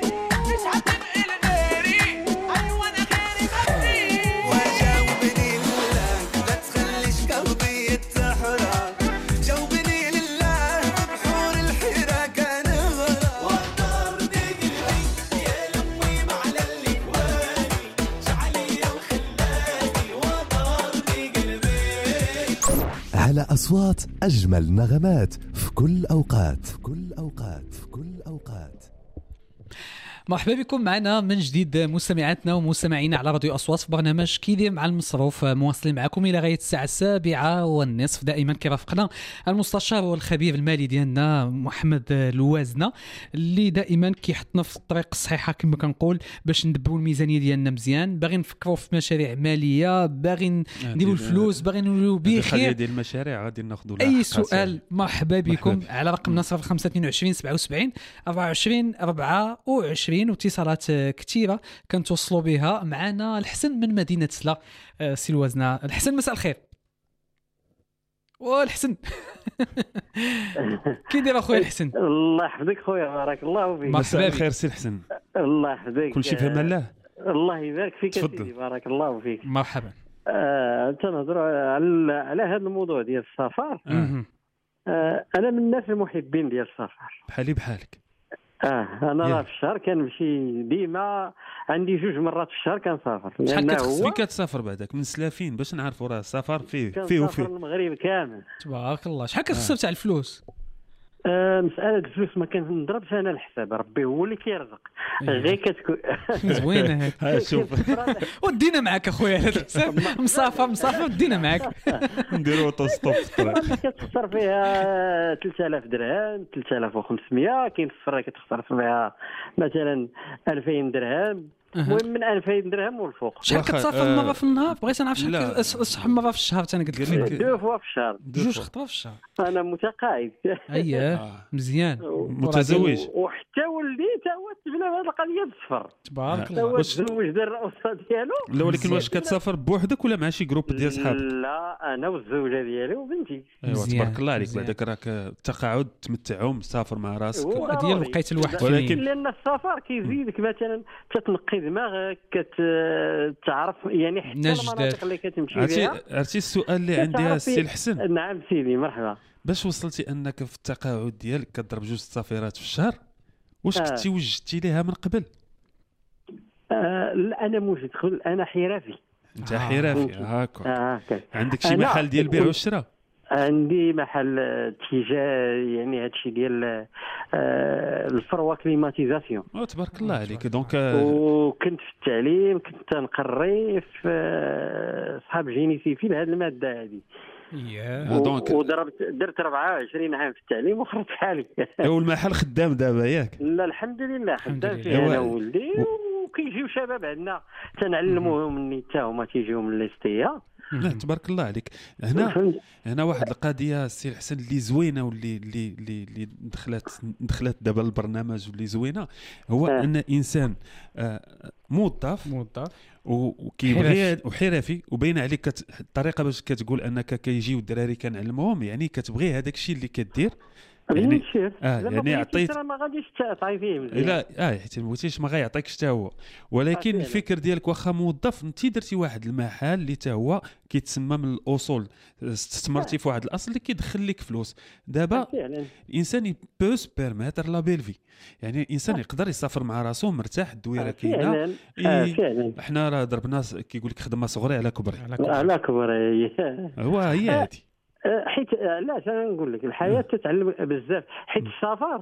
[SPEAKER 1] على أصوات أجمل نغمات في كل أوقات في كل أوقات في كل أوقات.
[SPEAKER 2] مرحبا بكم معنا من جديد مستمعاتنا ومستمعينا على راديو أصوات في برنامج كيدي مع المصروف، مواصلين معكم إلى غاية الساعة 7:30 دائما كيرافقنا المستشار والخبير المالي ديالنا محمد الوازنة، اللي دائما كيحطنا في الطريق الصحيحة كما كنقول باش ندبروا الميزانية ديالنا مزيان، باغي نفكروا في مشاريع مالية، باغي نديروا الفلوس، باغي نولوا بخير
[SPEAKER 3] ديال المشاريع غادي ناخذوا
[SPEAKER 2] أي سؤال. مرحبا بكم على رقمنا 0522 77 24 24 واتصالات كثيرة كنتوصلوا بها. معنا الحسن من مدينة سلا. سي الوازنة، الحسن مساء الخير. والحسن كي داير اخويا الحسن؟
[SPEAKER 6] الله يحفظك خويا، بارك الله فيك.
[SPEAKER 3] مساء الخير سي الحسن.
[SPEAKER 6] الله يحفظك.
[SPEAKER 3] كلشي في امان الله.
[SPEAKER 6] الله يبارك فيك سيدي، بارك الله فيك.
[SPEAKER 2] مرحبا.
[SPEAKER 6] تنهضروا على هذا الموضوع ديال السفر. انا من الناس المحبين ديال السفر
[SPEAKER 3] بحالي بحالك.
[SPEAKER 6] انا راه في الشهر كنمشي ديما، عندي 2 مرات في الشهر كنسافر.
[SPEAKER 3] شحال فين كتسافر بعدك؟ من سلافين باش نعرفوا راه السفر فيه وفيه.
[SPEAKER 6] المغرب كامل
[SPEAKER 2] تبارك الله. شحال كتخسر تاع الفلوس؟
[SPEAKER 6] مسألة الفلوس ما كنضربش انا الحساب، ربي هو اللي كيرزق. غير كتكون
[SPEAKER 2] زوينه هذه.
[SPEAKER 3] شوف
[SPEAKER 2] ودينا معك اخويا هذا الحساب، مسافر ودينا معك.
[SPEAKER 3] نديروا اوتوستوب في الطريق.
[SPEAKER 6] كتخسر فيها 3000 درهم 3500، كاين السفره كتخسر فيها مثلا 2000 درهم. المهم من 2000 درهم والفوق.
[SPEAKER 2] شحال كتسافر مره في النهار؟ بغيت نعرف شحال مره في الشهر. انا قلت لك
[SPEAKER 6] 2 فوا في الشهر.
[SPEAKER 2] 2 خطرات في الشهر.
[SPEAKER 6] انا متقاعد.
[SPEAKER 2] اييه مزيان.
[SPEAKER 3] متزوج.
[SPEAKER 6] وحتى ولدي تا هو تبنى بهذه القضيه بالسفر.
[SPEAKER 2] تبارك الله.
[SPEAKER 6] واش تزوج دار الرؤوسه ديالو؟
[SPEAKER 3] لا ولكن واش كتسافر بوحدك ولا مع شي جروب ديال صحابك؟
[SPEAKER 6] لا انا والزوجه ديالي وبنتي.
[SPEAKER 3] ايوا تبارك الله عليك. بعدك راك التقاعد تمتعهم، تسافر مع راسك.
[SPEAKER 2] ديال بقيت الواحد
[SPEAKER 6] ولكن لان السفر كيزيدك مثلا تتنقي دماغك، كتعرف يعني حتى المناطق اللي كتمشي فيها.
[SPEAKER 3] عرفتي السؤال اللي عندي السي الحسن؟
[SPEAKER 6] نعم سيدي مرحبا.
[SPEAKER 3] باش وصلتي انك في التقاعد ديالك كضرب 2 سفيرات في الشهر، واش كنتي وجدتي ليها من قبل؟
[SPEAKER 6] لا انا موجد، انا حرفي.
[SPEAKER 3] انت حرفي هاكا. عندك شي محل ديال البيع والشراء؟ عندي
[SPEAKER 6] محل تجاه يعني هادشي ديال الفروه كليماتيزاسيون.
[SPEAKER 3] تبارك الله عليك. دونك
[SPEAKER 6] وكنت في التعليم، كنت نقري في صحاب جيني سيفيل هذه الماده هذه.
[SPEAKER 3] دونك
[SPEAKER 6] درت 24 عام في التعليم وخرجت حالي.
[SPEAKER 3] والمحل خدام دابا ياك؟
[SPEAKER 6] لا الحمد لله خدام فيه انا وولدي، وكيجيو شباب عندنا تنعلموهم مني حتى هما تيجيو من ليستيا.
[SPEAKER 3] لا تبارك الله عليك. هنا واحد القضيه السي الحسن اللي زوينه واللي اللي دخلت دابا البرنامج واللي زوينه، هو ان انسان موظف وكيبغي وحرفي، وبين عليك الطريقه باش كتقول انك كيجيو الدراري كنعلموهم، يعني كتبغي هذاك الشيء اللي كدير.
[SPEAKER 6] يعني
[SPEAKER 3] يعني عطيت
[SPEAKER 6] ما غاديش تعطي فيه مزيان.
[SPEAKER 3] لا حيت ما بغيتيش ما غيعطيكش حتى هو، ولكن الفكر ديالك واخا موظف انت درتي واحد المحل اللي حتى هو كيتسمى من الاصول، استثمرتي في واحد الاصل اللي كيدخل لك فلوس. دابا الانسان بو سبيرميتر لا بيلفي، يعني الانسان يقدر يسافر مع راسو مرتاح، الدويره كاينه. احنا راه ضربنا كيقول لك خدمه صغري على كبري.
[SPEAKER 6] على كبري
[SPEAKER 3] هي هذه.
[SPEAKER 6] حيت علاش انا نقول لك الحياه تتعلم بزاف، حيت السفر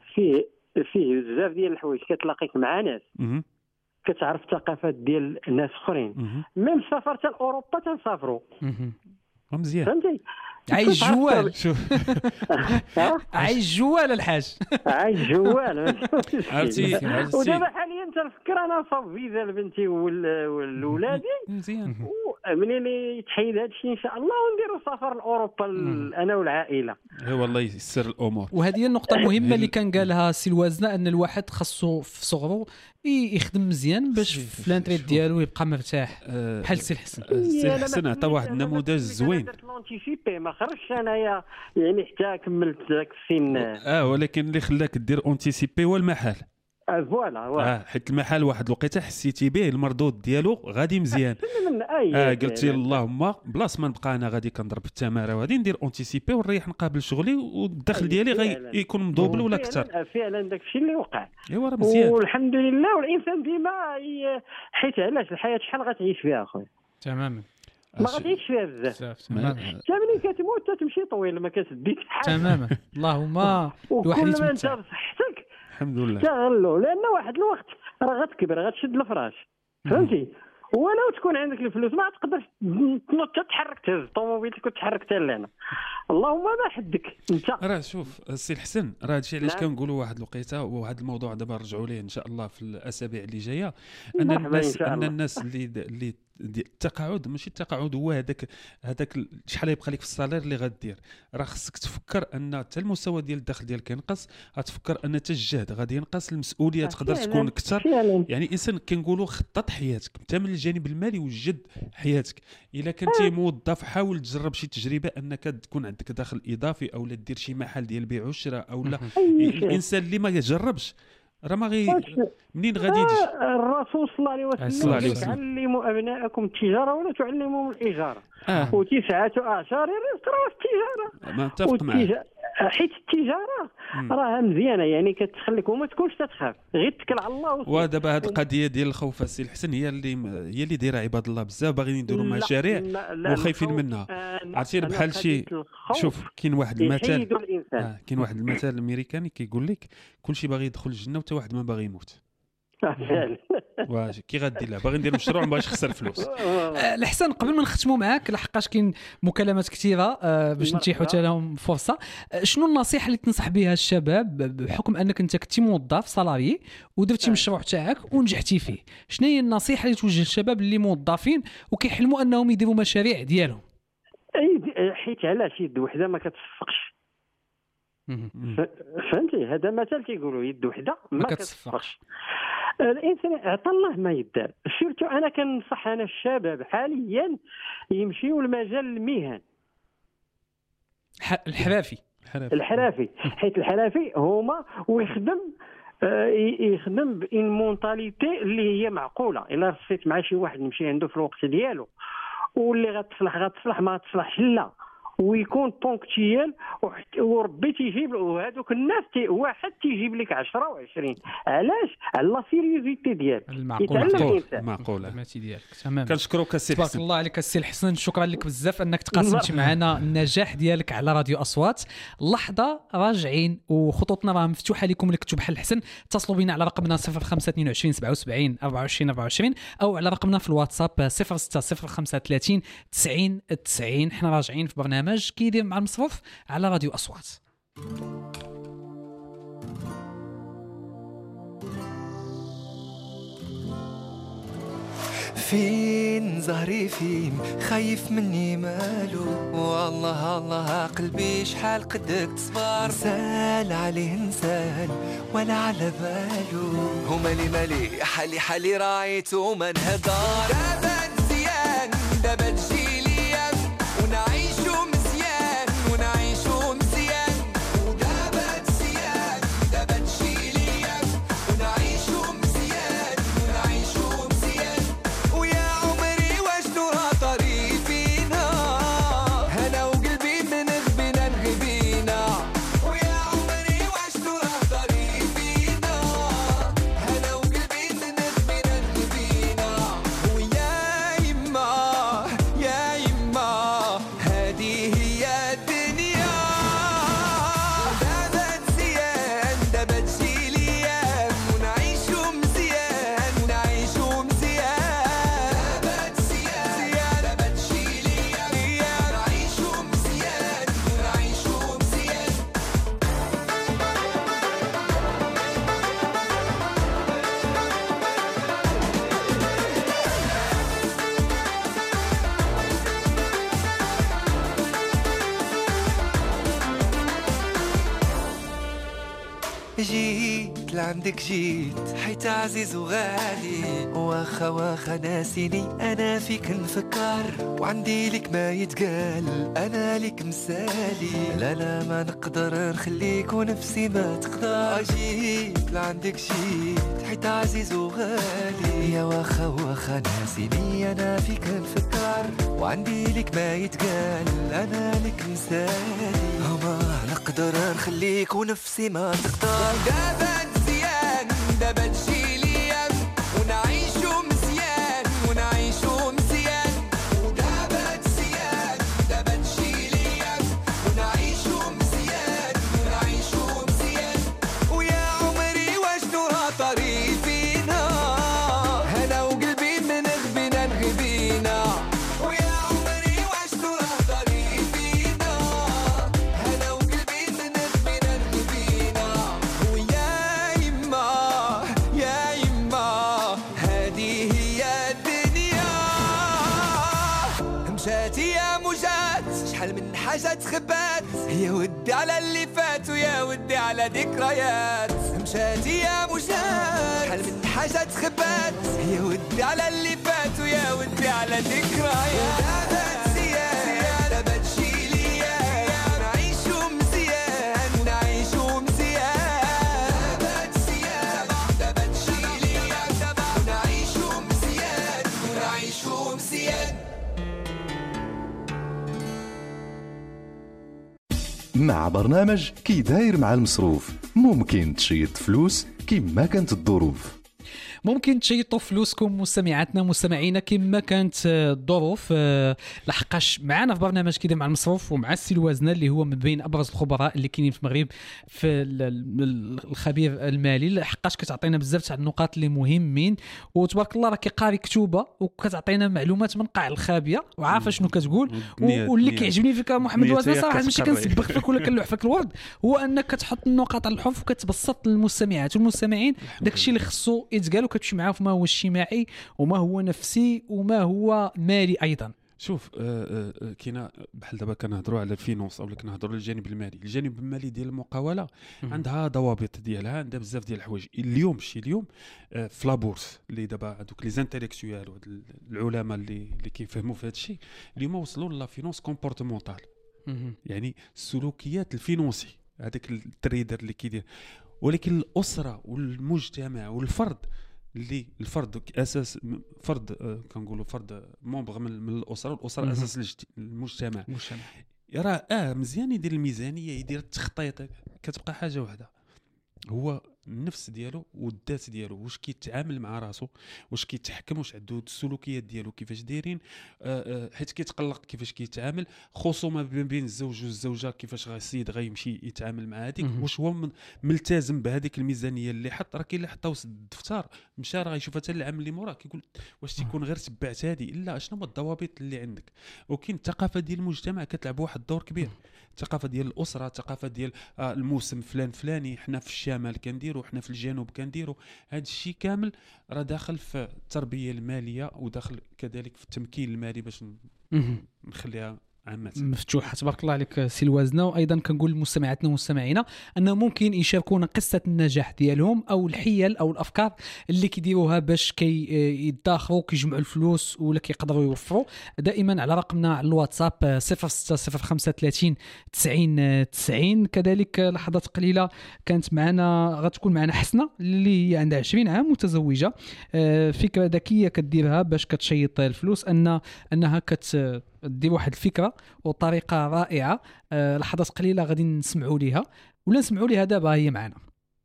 [SPEAKER 6] فيه بزاف ديال الحوايج، كتلاقيك مع ناس، كتعرف ثقافات ديال ناس اخرين. ميم السفر حتى لاوروبا تنسافروا
[SPEAKER 3] مزيان.
[SPEAKER 6] فهمتي؟
[SPEAKER 2] عايش جوال. شوف عايش جوال الحاج.
[SPEAKER 6] عايش جوال.
[SPEAKER 3] عرفتي
[SPEAKER 6] ودابا حاليا تنفكر انا نصاوب فيزا لبنتي والولادي
[SPEAKER 3] مزيان.
[SPEAKER 6] منين يتحيد هذا الشيء ان شاء الله ونديروا سفر لاوروبا انا والعائله.
[SPEAKER 3] اي والله يسر الامور.
[SPEAKER 2] وهذه هي النقطه المهمه اللي كان قالها السي الوازنه، ان الواحد خاصو في صغره يخدم مزيان باش في الانتريت ديالو يبقى مرتاح. بحال السي الحسن.
[SPEAKER 3] السي الحسن عطى واحد النموذج زوين.
[SPEAKER 6] ما خرجش انايا يعني حتى كملت ذاك السن.
[SPEAKER 3] ولكن اللي خلاك دير اونتيسيبي هو المحل.
[SPEAKER 6] فوالا
[SPEAKER 3] حيت المحل واحد الوقيته حسيتي به المردود ديالو غادي مزيان. قلتي اللهم بلاص ما نبقى انا غادي كنضرب التماره وغادي ندير اونتيسيبي ونريح نقابل شغلي والدخل ديالي غيكون مدوبل ولا اكثر.
[SPEAKER 6] فعلا داك الشيء اللي وقع.
[SPEAKER 3] ايوا راه مزيان
[SPEAKER 6] والحمد لله. والانسان ديما حيت علاش الحياه شحال غتعيش فيها اخويا.
[SPEAKER 2] تماما.
[SPEAKER 6] ما غاديش فيها بزاف. حتى ملي كتموت تمشي طويل ما كتديك حاجه
[SPEAKER 2] تماما. اللهم الواحد
[SPEAKER 6] يتمتع. كل ما انت
[SPEAKER 2] يتمتع
[SPEAKER 6] بصحتك
[SPEAKER 3] الحمد لله
[SPEAKER 6] استغلوا، لان واحد الوقت راه غتكبر غتشد الفراش فهمتي. ولو تكون عندك الفلوس ما تقدرش تنوض تتحرك تهز طوموبيلتك وتحرك حتى لهنا، اللهم ما حدك انت.
[SPEAKER 3] راه شوف السي الحسن، راه هادشي علاش كنقولوا واحد الوقيته، وهذا الموضوع دابا نرجعوا ليه ان شاء الله في الاسابيع اللي جايه، ان الناس اللي التقاعد ماشي التقاعد هو هذاك شحال يبقى لك في الصالير اللي غدير. راه خصك تفكر ان حتى المستوى ديال الدخل ديالك ينقص، غتفكر ان حتى الجهد غادي ينقص، المسؤوليه تقدر تكون اكثر. يعني الانسان كنقولوا خطط حياتك حتى من الجانب المالي وجد حياتك. الا كنتي موظف حاول تجرب شي تجربه انك تكون عندك دخل اضافي، او لا دير شي محل ديال البيع والشراء، او لا الانسان اللي ما يجربش راه ما منين غادي يجي.
[SPEAKER 6] الرسول صلى الله عليه وسلم تعلموا ابناءكم التجاره ولا تعلموهم الاجاره، وتسعه اعشار الرزق راه التجاره.
[SPEAKER 3] ما اتفق معك،
[SPEAKER 6] حيت التجاره راها مزيانه، يعني كتخليك وما تكونش تتخاف، غير تكل على الله.
[SPEAKER 3] ودابا هذه القضيه ديال الخوف السي الحسن هي اللي دايره عباد الله بزاف باغيين يديروا مشاريع وخايفين منها. عرفتي بحال شي شوف كاين واحد المثل كاين واحد المثل الامريكاني كيقول لك كلشي باغي يدخل الجنه وحتى واحد ما باغي يموت. واش كي غادي لا باغي ندير مشروع ما باغيش نخسر فلوس.
[SPEAKER 2] الحسن قبل ما نختموا معاك لحقاش كاين مكالمات كثيره باش نتيحوا حتى لهم فرصه، شنو النصيحه اللي تنصح بها الشباب بحكم انك انت كنتي موظف صالاري ودرتي مشروع تاعك ونجحتي فيه؟ شنو هي النصيحه اللي توجه للشباب اللي موظفين وكيحلموا انهم يديروا مشاريع ديالهم؟
[SPEAKER 6] حيت علاش يد وحده ما كتصفقش. فهمتي هذا مثل تيقولوا يد وحده ما كتصفقش. الانسان عطى الله ما يدار. سيرتو انا كنصح انا الشباب حاليا يمشيوا لمجال المهن
[SPEAKER 2] الحرافي
[SPEAKER 6] حيت الحرافي هما يخدم بإن مونتاليتي اللي هي معقوله. الا رصيت مع شي واحد نمشي عنده في الوقت ديالو واللي غتصلح ما تصلحش لا، ويكون بونكتيال وربي تيجيب وهذوك الناس واحد تيجيب لك 10 و20. علاش؟ على لا سيريوزيتي ديالك
[SPEAKER 3] المعقوله
[SPEAKER 2] ديالك. تمام.
[SPEAKER 3] كنشكروك السي الحسن.
[SPEAKER 2] تبارك الله عليك السي الحسن، شكرا لك بزاف انك تقاسمتي معنا النجاح ديالك على راديو اصوات. لحظه راجعين وخطوطنا راه مفتوحه لكم اللي كتبوا بحال الحسن. اتصلوا بنا على رقمنا 0522 77 24 24 او على رقمنا في الواتساب 060530 90 90. حنا راجعين في برنامج كيدير مع المصروف على راديو أصوات.
[SPEAKER 7] فين زهري فين خايف مني مالو، والله الله قلبي شحال قدك تصبر، سال عليه نسال ولا على بالو، هما لي مالي حالي حالي رايتو من هدار. دابا مزيان دابا تجي ليا ونعيشو مزيان ونعيشو مزيان، ودابا مزيان دابا تجي ليا ونعيشو مزيان ونعيشو مزيان، ويا عمري واشنو طريق فينا انا وقلبي من غبينا نغبينا، ويا عمري واشنو طريق فينا انا وقلبي من غبينا نغبينا، ويا يما يا يما هذه هي الدنيا. دابا مزيان دابا تجي ليام ونعيشو مزيان ونعيشو مزيان، دابا مزيان دابا تجي ليام ونعيشو مزيان ونعيشو مزيان. جيت لعندك جيت حيت عزيز وغالي، واخا واخا ناسيني انا فيك نفكر، وعندي لك ما يتقال انا لك مسالي، لا لا ما نقدر نخليك ونفسي ما تقدر. جيت لعندك جيت حيت عزيز وغالي، يا واخا واخا ناسيني انا فيك نفكر، وعندي لك ما يتقال انا لك مسالي، ما نقدر نخليك ونفسي ما تقدر. دابا مزيان دابا تجي ليا ونعيشو مزيان ونعيشو مزيان، ودابا شحال من حاجة تخبات يا ودي على اللي فات ويا ودي على ذكريات مشات يا مشات شحال من حاجة تخبات يا ودي على اللي فات ويا ودي على ذكريات دابا تجي ليا نعيشو مزيان نعيشو مزيان دابا تجي ليا نعيشو مزيان نعيشو مزيان.
[SPEAKER 1] مع برنامج كي داير مع المصروف ممكن تشيط فلوس كيما كانت الظروف.
[SPEAKER 2] ممكن تشيطوا فلوسكم مستمعاتنا مستمعينا كما كانت الظروف. لحقاش معنا في برنامج كده مع المصروف ومع السي الوازنه اللي هو من بين ابرز الخبراء اللي كاينين في المغرب في الخبير المالي. لحقاش كتعطينا بزاف تاع النقاط اللي مهمين وتبارك الله راه كيقاري كتوبه وكتعطينا معلومات من قاع الخابيه وعارفه شنو كتقول. واللي كيعجبني فيك محمد وازنه صراحه ماشي كنسبق فيك ولا كنلوح فيك الورد هو انك كتحط النقاط على الحروف وكتبسط للمستمعات والمستمعين داكشي اللي خصو يتقال وكتمشي معاه في ما هو اجتماعي وما هو نفسي وما هو مالي ايضا.
[SPEAKER 3] شوف كاينه بحال دابا كنهضروا على الفينونس او كنهضروا على الجانب المالي. الجانب المالي ديال المقاوله عندها ضوابط ديالها عندها بزاف ديال الحوايج. اليوم في لابورس اللي دابا هذوك لي زانتيليكتويال العلماء اللي كيفهموا في هذا الشيء اليوم وصلوا لا فينونس كومبورتمونتال يعني السلوكيات الفينونسي هذاك التريدر اللي كيدير. ولكن الاسره والمجتمع والفرد اللي الفرد اساس فرد كنقولوا فرد مومبر من الاسره والاسره اساس المجتمع. راه مزيان يدير الميزانيه يدير التخطيط. كتبقى حاجه واحده هو النفس ديالو والذات ديالو واش كيتعامل مع راسو واش كيتحكم واش عنده السلوكيات ديالو كيفاش دايرين حيت كيتقلق كيفاش كيتعامل خصومه بين الزوج والزوجه كيفاش السيد غيمشي يتعامل مع هذيك واش هو ملتزم بهذيك الميزانيه اللي حط. راه كاين اللي حطاو الدفتر مشى راه غيشوف حتى العام اللي موراه كيقول واش تيكون غير تبعت هذه لا شنو هما الضوابط اللي عندك. وكاين الثقافه ديال المجتمع كتلعب واحد الدور كبير. الثقافه ديال الاسره الثقافه ديال الموسم فلاني حنا في الشمال كنديروا حنا في الجنوب كنديروا هذا الشيء كامل راه داخل في التربيه الماليه وداخل كذلك في التمكين المالي باش نخليها عامة
[SPEAKER 2] مفتوحه. تبارك الله عليك سي الوازنه. وايضا كنقول لمستمعاتنا ومستمعينا انه ممكن يشاركونا قصه النجاح ديالهم او الحيل او الافكار اللي كيديروها باش يدخروا كيجمعوا الفلوس ولا كيقدروا يوفروا. دائما على رقمنا على الواتساب 06035 90 90. كذلك لحظات قليله كانت معنا غتكون معنا حسنه اللي هي عندها 20 عام متزوجه. فكره ذكيه كديرها باش كتشيط الفلوس انها دير واحد الفكره وطريقه رائعه. لحظات قليله غادي نسمعوا ليها ولا نسمعوا ليها دابا هي معنا.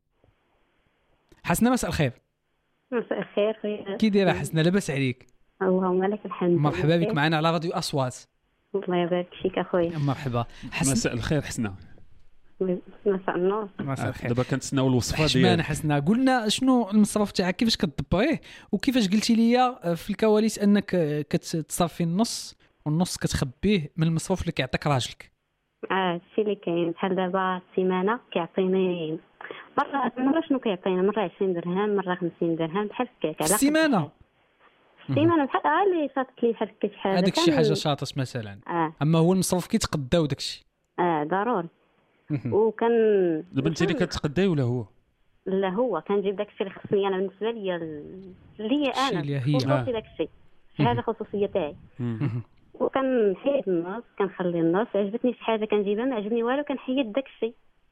[SPEAKER 2] حسنه مساء الخير.
[SPEAKER 21] مساء الخير خويا
[SPEAKER 2] كي دايره حسنه لاباس عليك؟
[SPEAKER 21] اللهم لك الحمد.
[SPEAKER 2] مرحبا بك معنا على راديو اصوات.
[SPEAKER 21] الله يبارك فيك اخويا.
[SPEAKER 2] مرحبا حسنه.
[SPEAKER 3] مساء الخير حسنه.
[SPEAKER 21] مساء النور.
[SPEAKER 2] مساء الخير.
[SPEAKER 3] دابا كنتسناو الوصفه
[SPEAKER 2] ديالك حسنه. قلنا شنو المصروف تاعك كيفاش كتدبريه وكيفاش قلتي لي في الكواليس انك كتصرفي النص والنص كتخبيه من المصروف اللي كيعطيك راجلك.
[SPEAKER 21] الشيء اللي كاين بحال دابا السيمانه كيعطيني مره شنو كيعطينا مره 20 درهم مره 50 درهم بحال هكاك على
[SPEAKER 2] السيمانه
[SPEAKER 21] بحال اللي صافت لي بحال هكا شحال
[SPEAKER 2] هذاك شي حاجه شاطس مثلا. اما هو المصروف كيتقداو داكشي
[SPEAKER 21] ضروري. وكان
[SPEAKER 3] دابا انت اللي كتقداي ولا هو؟
[SPEAKER 21] لا هو كنجيب داكشي اللي خصني انا بالنسبه ليا اللي انا خصوصي داكشي هذا خصوصيه تاعي. وكنحيد النص كنخلي النص عجبتني شي حاجه كنجيبها ما عجبني والو كنحيد داكشي.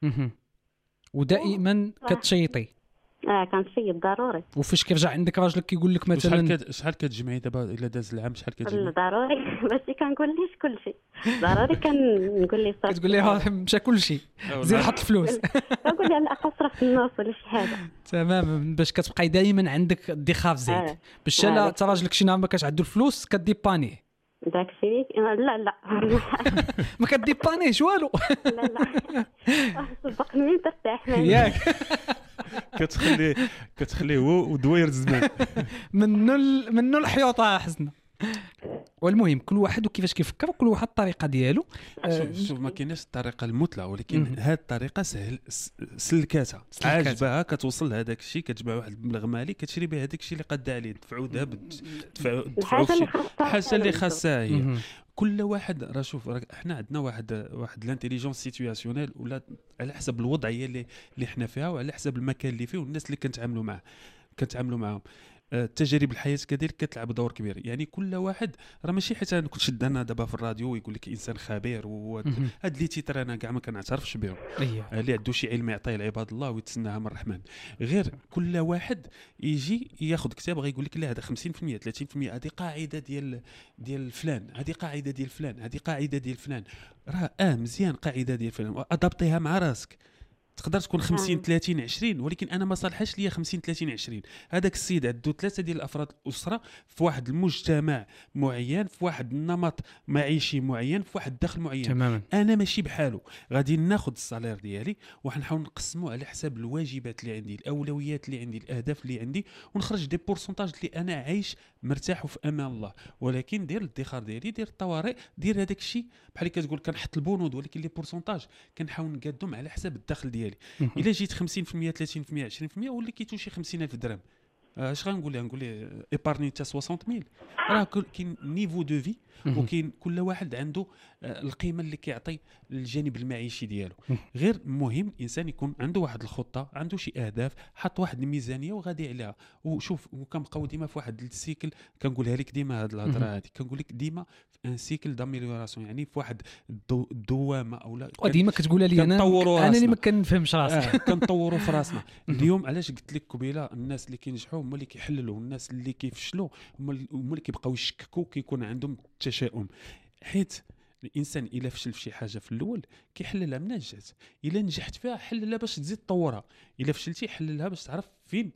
[SPEAKER 2] ودائما كتشيطي؟
[SPEAKER 21] كنشيط ضروري.
[SPEAKER 2] وفاش كيرجع عندك راجلك كيقول لك مثلا
[SPEAKER 3] شحال كتجمعي دابا الا داز العام شحال كتجمعي؟
[SPEAKER 21] ضروري ماشي كنقوليش كلشي ضروري كنقول لي صافي
[SPEAKER 2] كتقول لي مشى كلشي زيد حط الفلوس
[SPEAKER 21] كنقول لها لا صرف النص ولا شي حاجه.
[SPEAKER 2] تمام باش كتبقاي دائما عندك ادخار زيد باش لا تا راجلك شي نهار ما كتعدو الفلوس كديبانيه
[SPEAKER 21] داكشي. لا
[SPEAKER 2] ما كديبانيش والو.
[SPEAKER 21] لا صدقني ترتاح
[SPEAKER 2] ياك
[SPEAKER 3] كتخليه هو ودوير الزمان
[SPEAKER 2] منو الحيوطه حسنا. والمهم كل واحد وكيفاش كيفكر وكل واحد الطريقه ديالو.
[SPEAKER 3] شوف ما كايناش الطريقه المثلى ولكن هذه الطريقه سلكاتها عاجبها كتوصل لهذاك الشيء كتجمع واحد المبلغ مالي كتشري به هذاك الشيء اللي قد عليه دفعوا ذهب دفعوا الحاجه اللي خاصها هي كل واحد راه شوف احنا عندنا واحد الانتيليجونس سيتوياسيونيل ولا على حسب الوضعيه اللي احنا فيها وعلى حسب المكان اللي فيه والناس اللي كنتعاملوا معهم. التجارب الحياه كذلك كتلعب دور كبير. يعني كل واحد راه ماشي حيت انا كنت شد انا دابا في الراديو ويقول لك انسان خبير وهاد لي تيتر انا كاع ما كنعترفش بهم اللي عنده شي علم يعطيه لعباد الله ويتسناها من الرحمن. غير كل واحد يجي ياخذ كتاب غيقول لك لا هذا 50% 30% هذه قاعده ديال فلان، هذه قاعده ديال فلان، هذه قاعده ديال فلان. راه مزيان قاعده ديال فلان ادابطيها مع راسك. تقدر تكون 50 30 20 ولكن انا ما صالحاش ليا 50 30 20. هذاك السيد عنده 3 ديال الافراد الاسره في واحد المجتمع معين، في واحد النمط معيشي معين، في واحد الدخل معين
[SPEAKER 2] تماما.
[SPEAKER 3] انا ماشي بحاله. غادي ناخذ السالير ديالي وحنحاول نقسمه على حساب الواجبات اللي عندي، الاولويات اللي عندي، الاهداف اللي عندي، ونخرج دي بورسونتاج اللي انا عايش مرتاح وفي امان الله. ولكن دير الادخار ديالي، دير الطوارئ، دير هذاك الشيء بحال كتقول كنحط البنود، ولكن لي بورسونتاج كنحاول نقادهم على حساب الدخل ديالي. الا جيت 50% 30% 20% واللي كيتوشي 50,000 درهم اش غنقول ليه ايبارني حتى 60,000. راه كاين نيفو دو في وكاين كل واحد عنده القيمه اللي كيعطي الجانب المعيشي ديالو. غير مهم الانسان يكون عنده واحد الخطه، عنده شي اهداف، حط واحد الميزانيه وغادي عليها. وشوف وكنبقاو ديما في واحد السيكل كنقولها لك ديما هاد الهضره هذه كنقول لك ديما في ان سيكل داميليوراسيون، يعني في واحد الدوامه اولا
[SPEAKER 2] وديما كتقولها لي انا اللي ما كنفهمش راسي
[SPEAKER 3] كنطوروا في راسنا. اليوم علاش قلت لك قبيله الناس اللي كينجحوا هما اللي كيحللوا، الناس اللي كيفشلوا هما اللي كيبقاو يشككوا، كيكون عندهم التشاؤم. حيت الانسان الا فشل في شي حاجه في الاول كيحللها من نجحت، الا نجحت فيها حللها باش تزيد تطورها، الا فشلتي حللها باش تعرف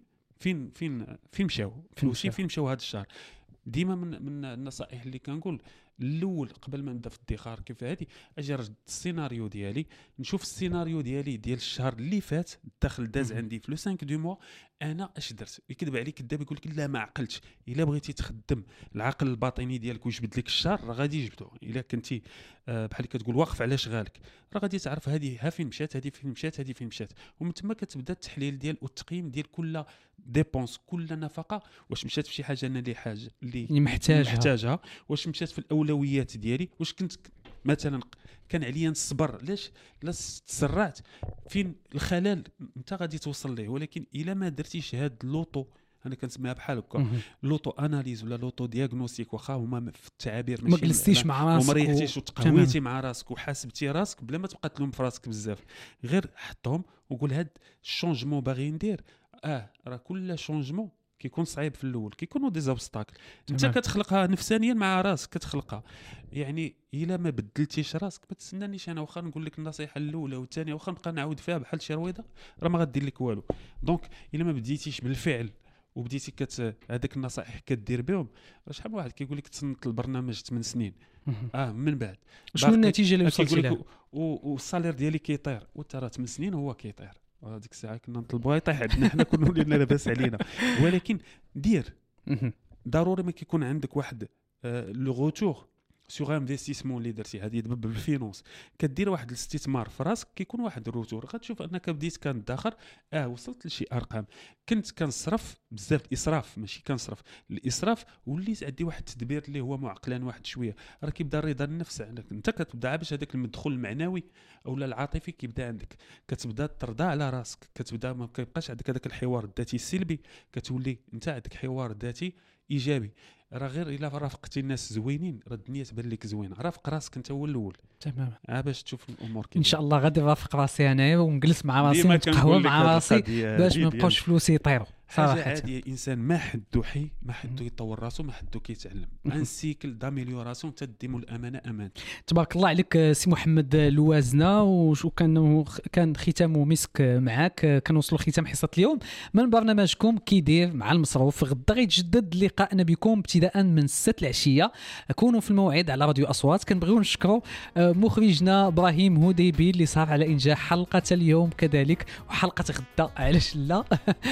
[SPEAKER 3] فين مشاو فلوسي، فين مشاو هذا الشهر. ديما من النصائح اللي كنقول الاول قبل ما نبدا في الادخار كيف هذه اجي نرد السيناريو ديالي، نشوف السيناريو ديالي ديال الشهر اللي فات الدخل داز عندي في لو 5 دو موا انا اش درت. يكذب عليك كذاب يقول لك لا ما عقلتش. الا بغيتي تخدم العقل الباطني ديالك ويجبد لك الشهر راه غادي يجبدو. الا كنتي بحال كتقول واقف على شغالك راه غادي تعرف هذه ها فين مشات، هذه فين مشات، هذه فين مشات. ومن تما كتبدا التحليل ديال والتقييم ديال كل ديبونس، كل نفقه واش مشات في شي حاجه انا اللي محتاجها، واش مشات في الاولويات ديالي، واش كنت مثلا كان عليا نصبر لاش لا تسرعت، فين الخلل انت غادي توصل ليه. ولكن الا ما درتيش هاد اللوطو انا كنسميها بحال هكا لوطو اناليز ولا لوطو دياغنوستيك، واخا هما في التعابير
[SPEAKER 2] ماشي ما جلستيش مع راسك
[SPEAKER 3] وما ريحتيش وتقويتي مع راسك وحاسبتي راسك بلا ما تبقى تلوم في راسك بزاف، غير حطهم وقول هاد الشونجمون باغي ندير. راه كل شونجمون كيكون صعيب في الاول، كيكونوا دي زوبستاكل انت كتخلقها نفسانيا مع راسك كتخلقها. يعني الا ما بدلتيش راسك ما تسنانيش انا واخا نقول لك النصيحه الاولى والثانيه واخا نبقى نعاود فيها بحال شي رويضه راه ما غادير لك والو. دونك الا ما بديتيش بالفعل وبديتي هذاك النصائح كدير بهم، راه شحال من واحد كيقول لك تصنت البرنامج 8 سنين من بعد
[SPEAKER 2] شنو النتيجه اللي وصلتي لها
[SPEAKER 3] والصالير ديالي كيطير وترى 8 سنين هو كيطير. هذيك الساعه كنا نطلبوها يطيح عندنا حنا كنا ولينا لاباس علينا. ولكن دير ضروري ما كيكون عندك واحد لو روتور سوغ انفستيسمون اللي درتي هذه دابا بالفينونس، كدير واحد الاستثمار في راسك كيكون واحد الروتور. غتشوف انك بديت كندخر وصلت لشي ارقام. كنت كنصرف بزاف، الاسراف ماشي كنصرف، الاسراف وليت عندي واحد التدبير اللي هو معقلان واحد شويه. راه كيبدا الرضا النفس عندك، انت كتبدا باش هذاك المدخول المعنوي اولا العاطفي كيبدا عندك، كتبدا ترضى على راسك، كتبدا ما كيبقاش عندك هذاك الحوار الذاتي السلبي، كتولي انت عندك حوار ذاتي ايجابي. راه غير الا رافقتي الناس زوينين راه الدنيا تبان لك زوينه. رافق راسك انت هو الاول
[SPEAKER 2] تماما
[SPEAKER 3] باش تشوف الامور
[SPEAKER 2] ان شاء الله. غادي نرافق راسي انايا ونجلس مع راسي ونتقهوى مع راسي باش ما يبقاوش فلوسي يطيروا صراحه.
[SPEAKER 3] عادي الانسان ما حدو حي، ما حدو يطور راسو، ما حدو كيتعلم. ان سيكل داميليوراسيون تديمو الامانه امان.
[SPEAKER 2] تبارك الله عليك سي محمد لوازنا. كان ختامه مسك معاك. كنوصلوا ختام حصه اليوم من برنامجكم كيدير مع المصروف. غدا غيتجدد لقاءنا بكم ابتداء من 6 العشيه. كونوا في الموعد على راديو اصوات. كنبغيو نشكروا مخرجنا ابراهيم هديبي اللي صار على انجاح حلقه اليوم كذلك وحلقه غدا علاش لا.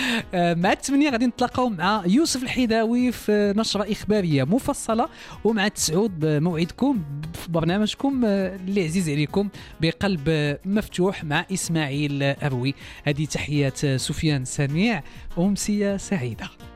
[SPEAKER 2] مع 8 غادي نتلاقاو مع يوسف الحداوي في نشره اخباريه مفصله، ومع 9 موعدكم في برنامجكم اللي عزيز عليكم بقلب مفتوح مع اسماعيل اروي. هذه تحيات سفيان سميع وامسيه سعيده.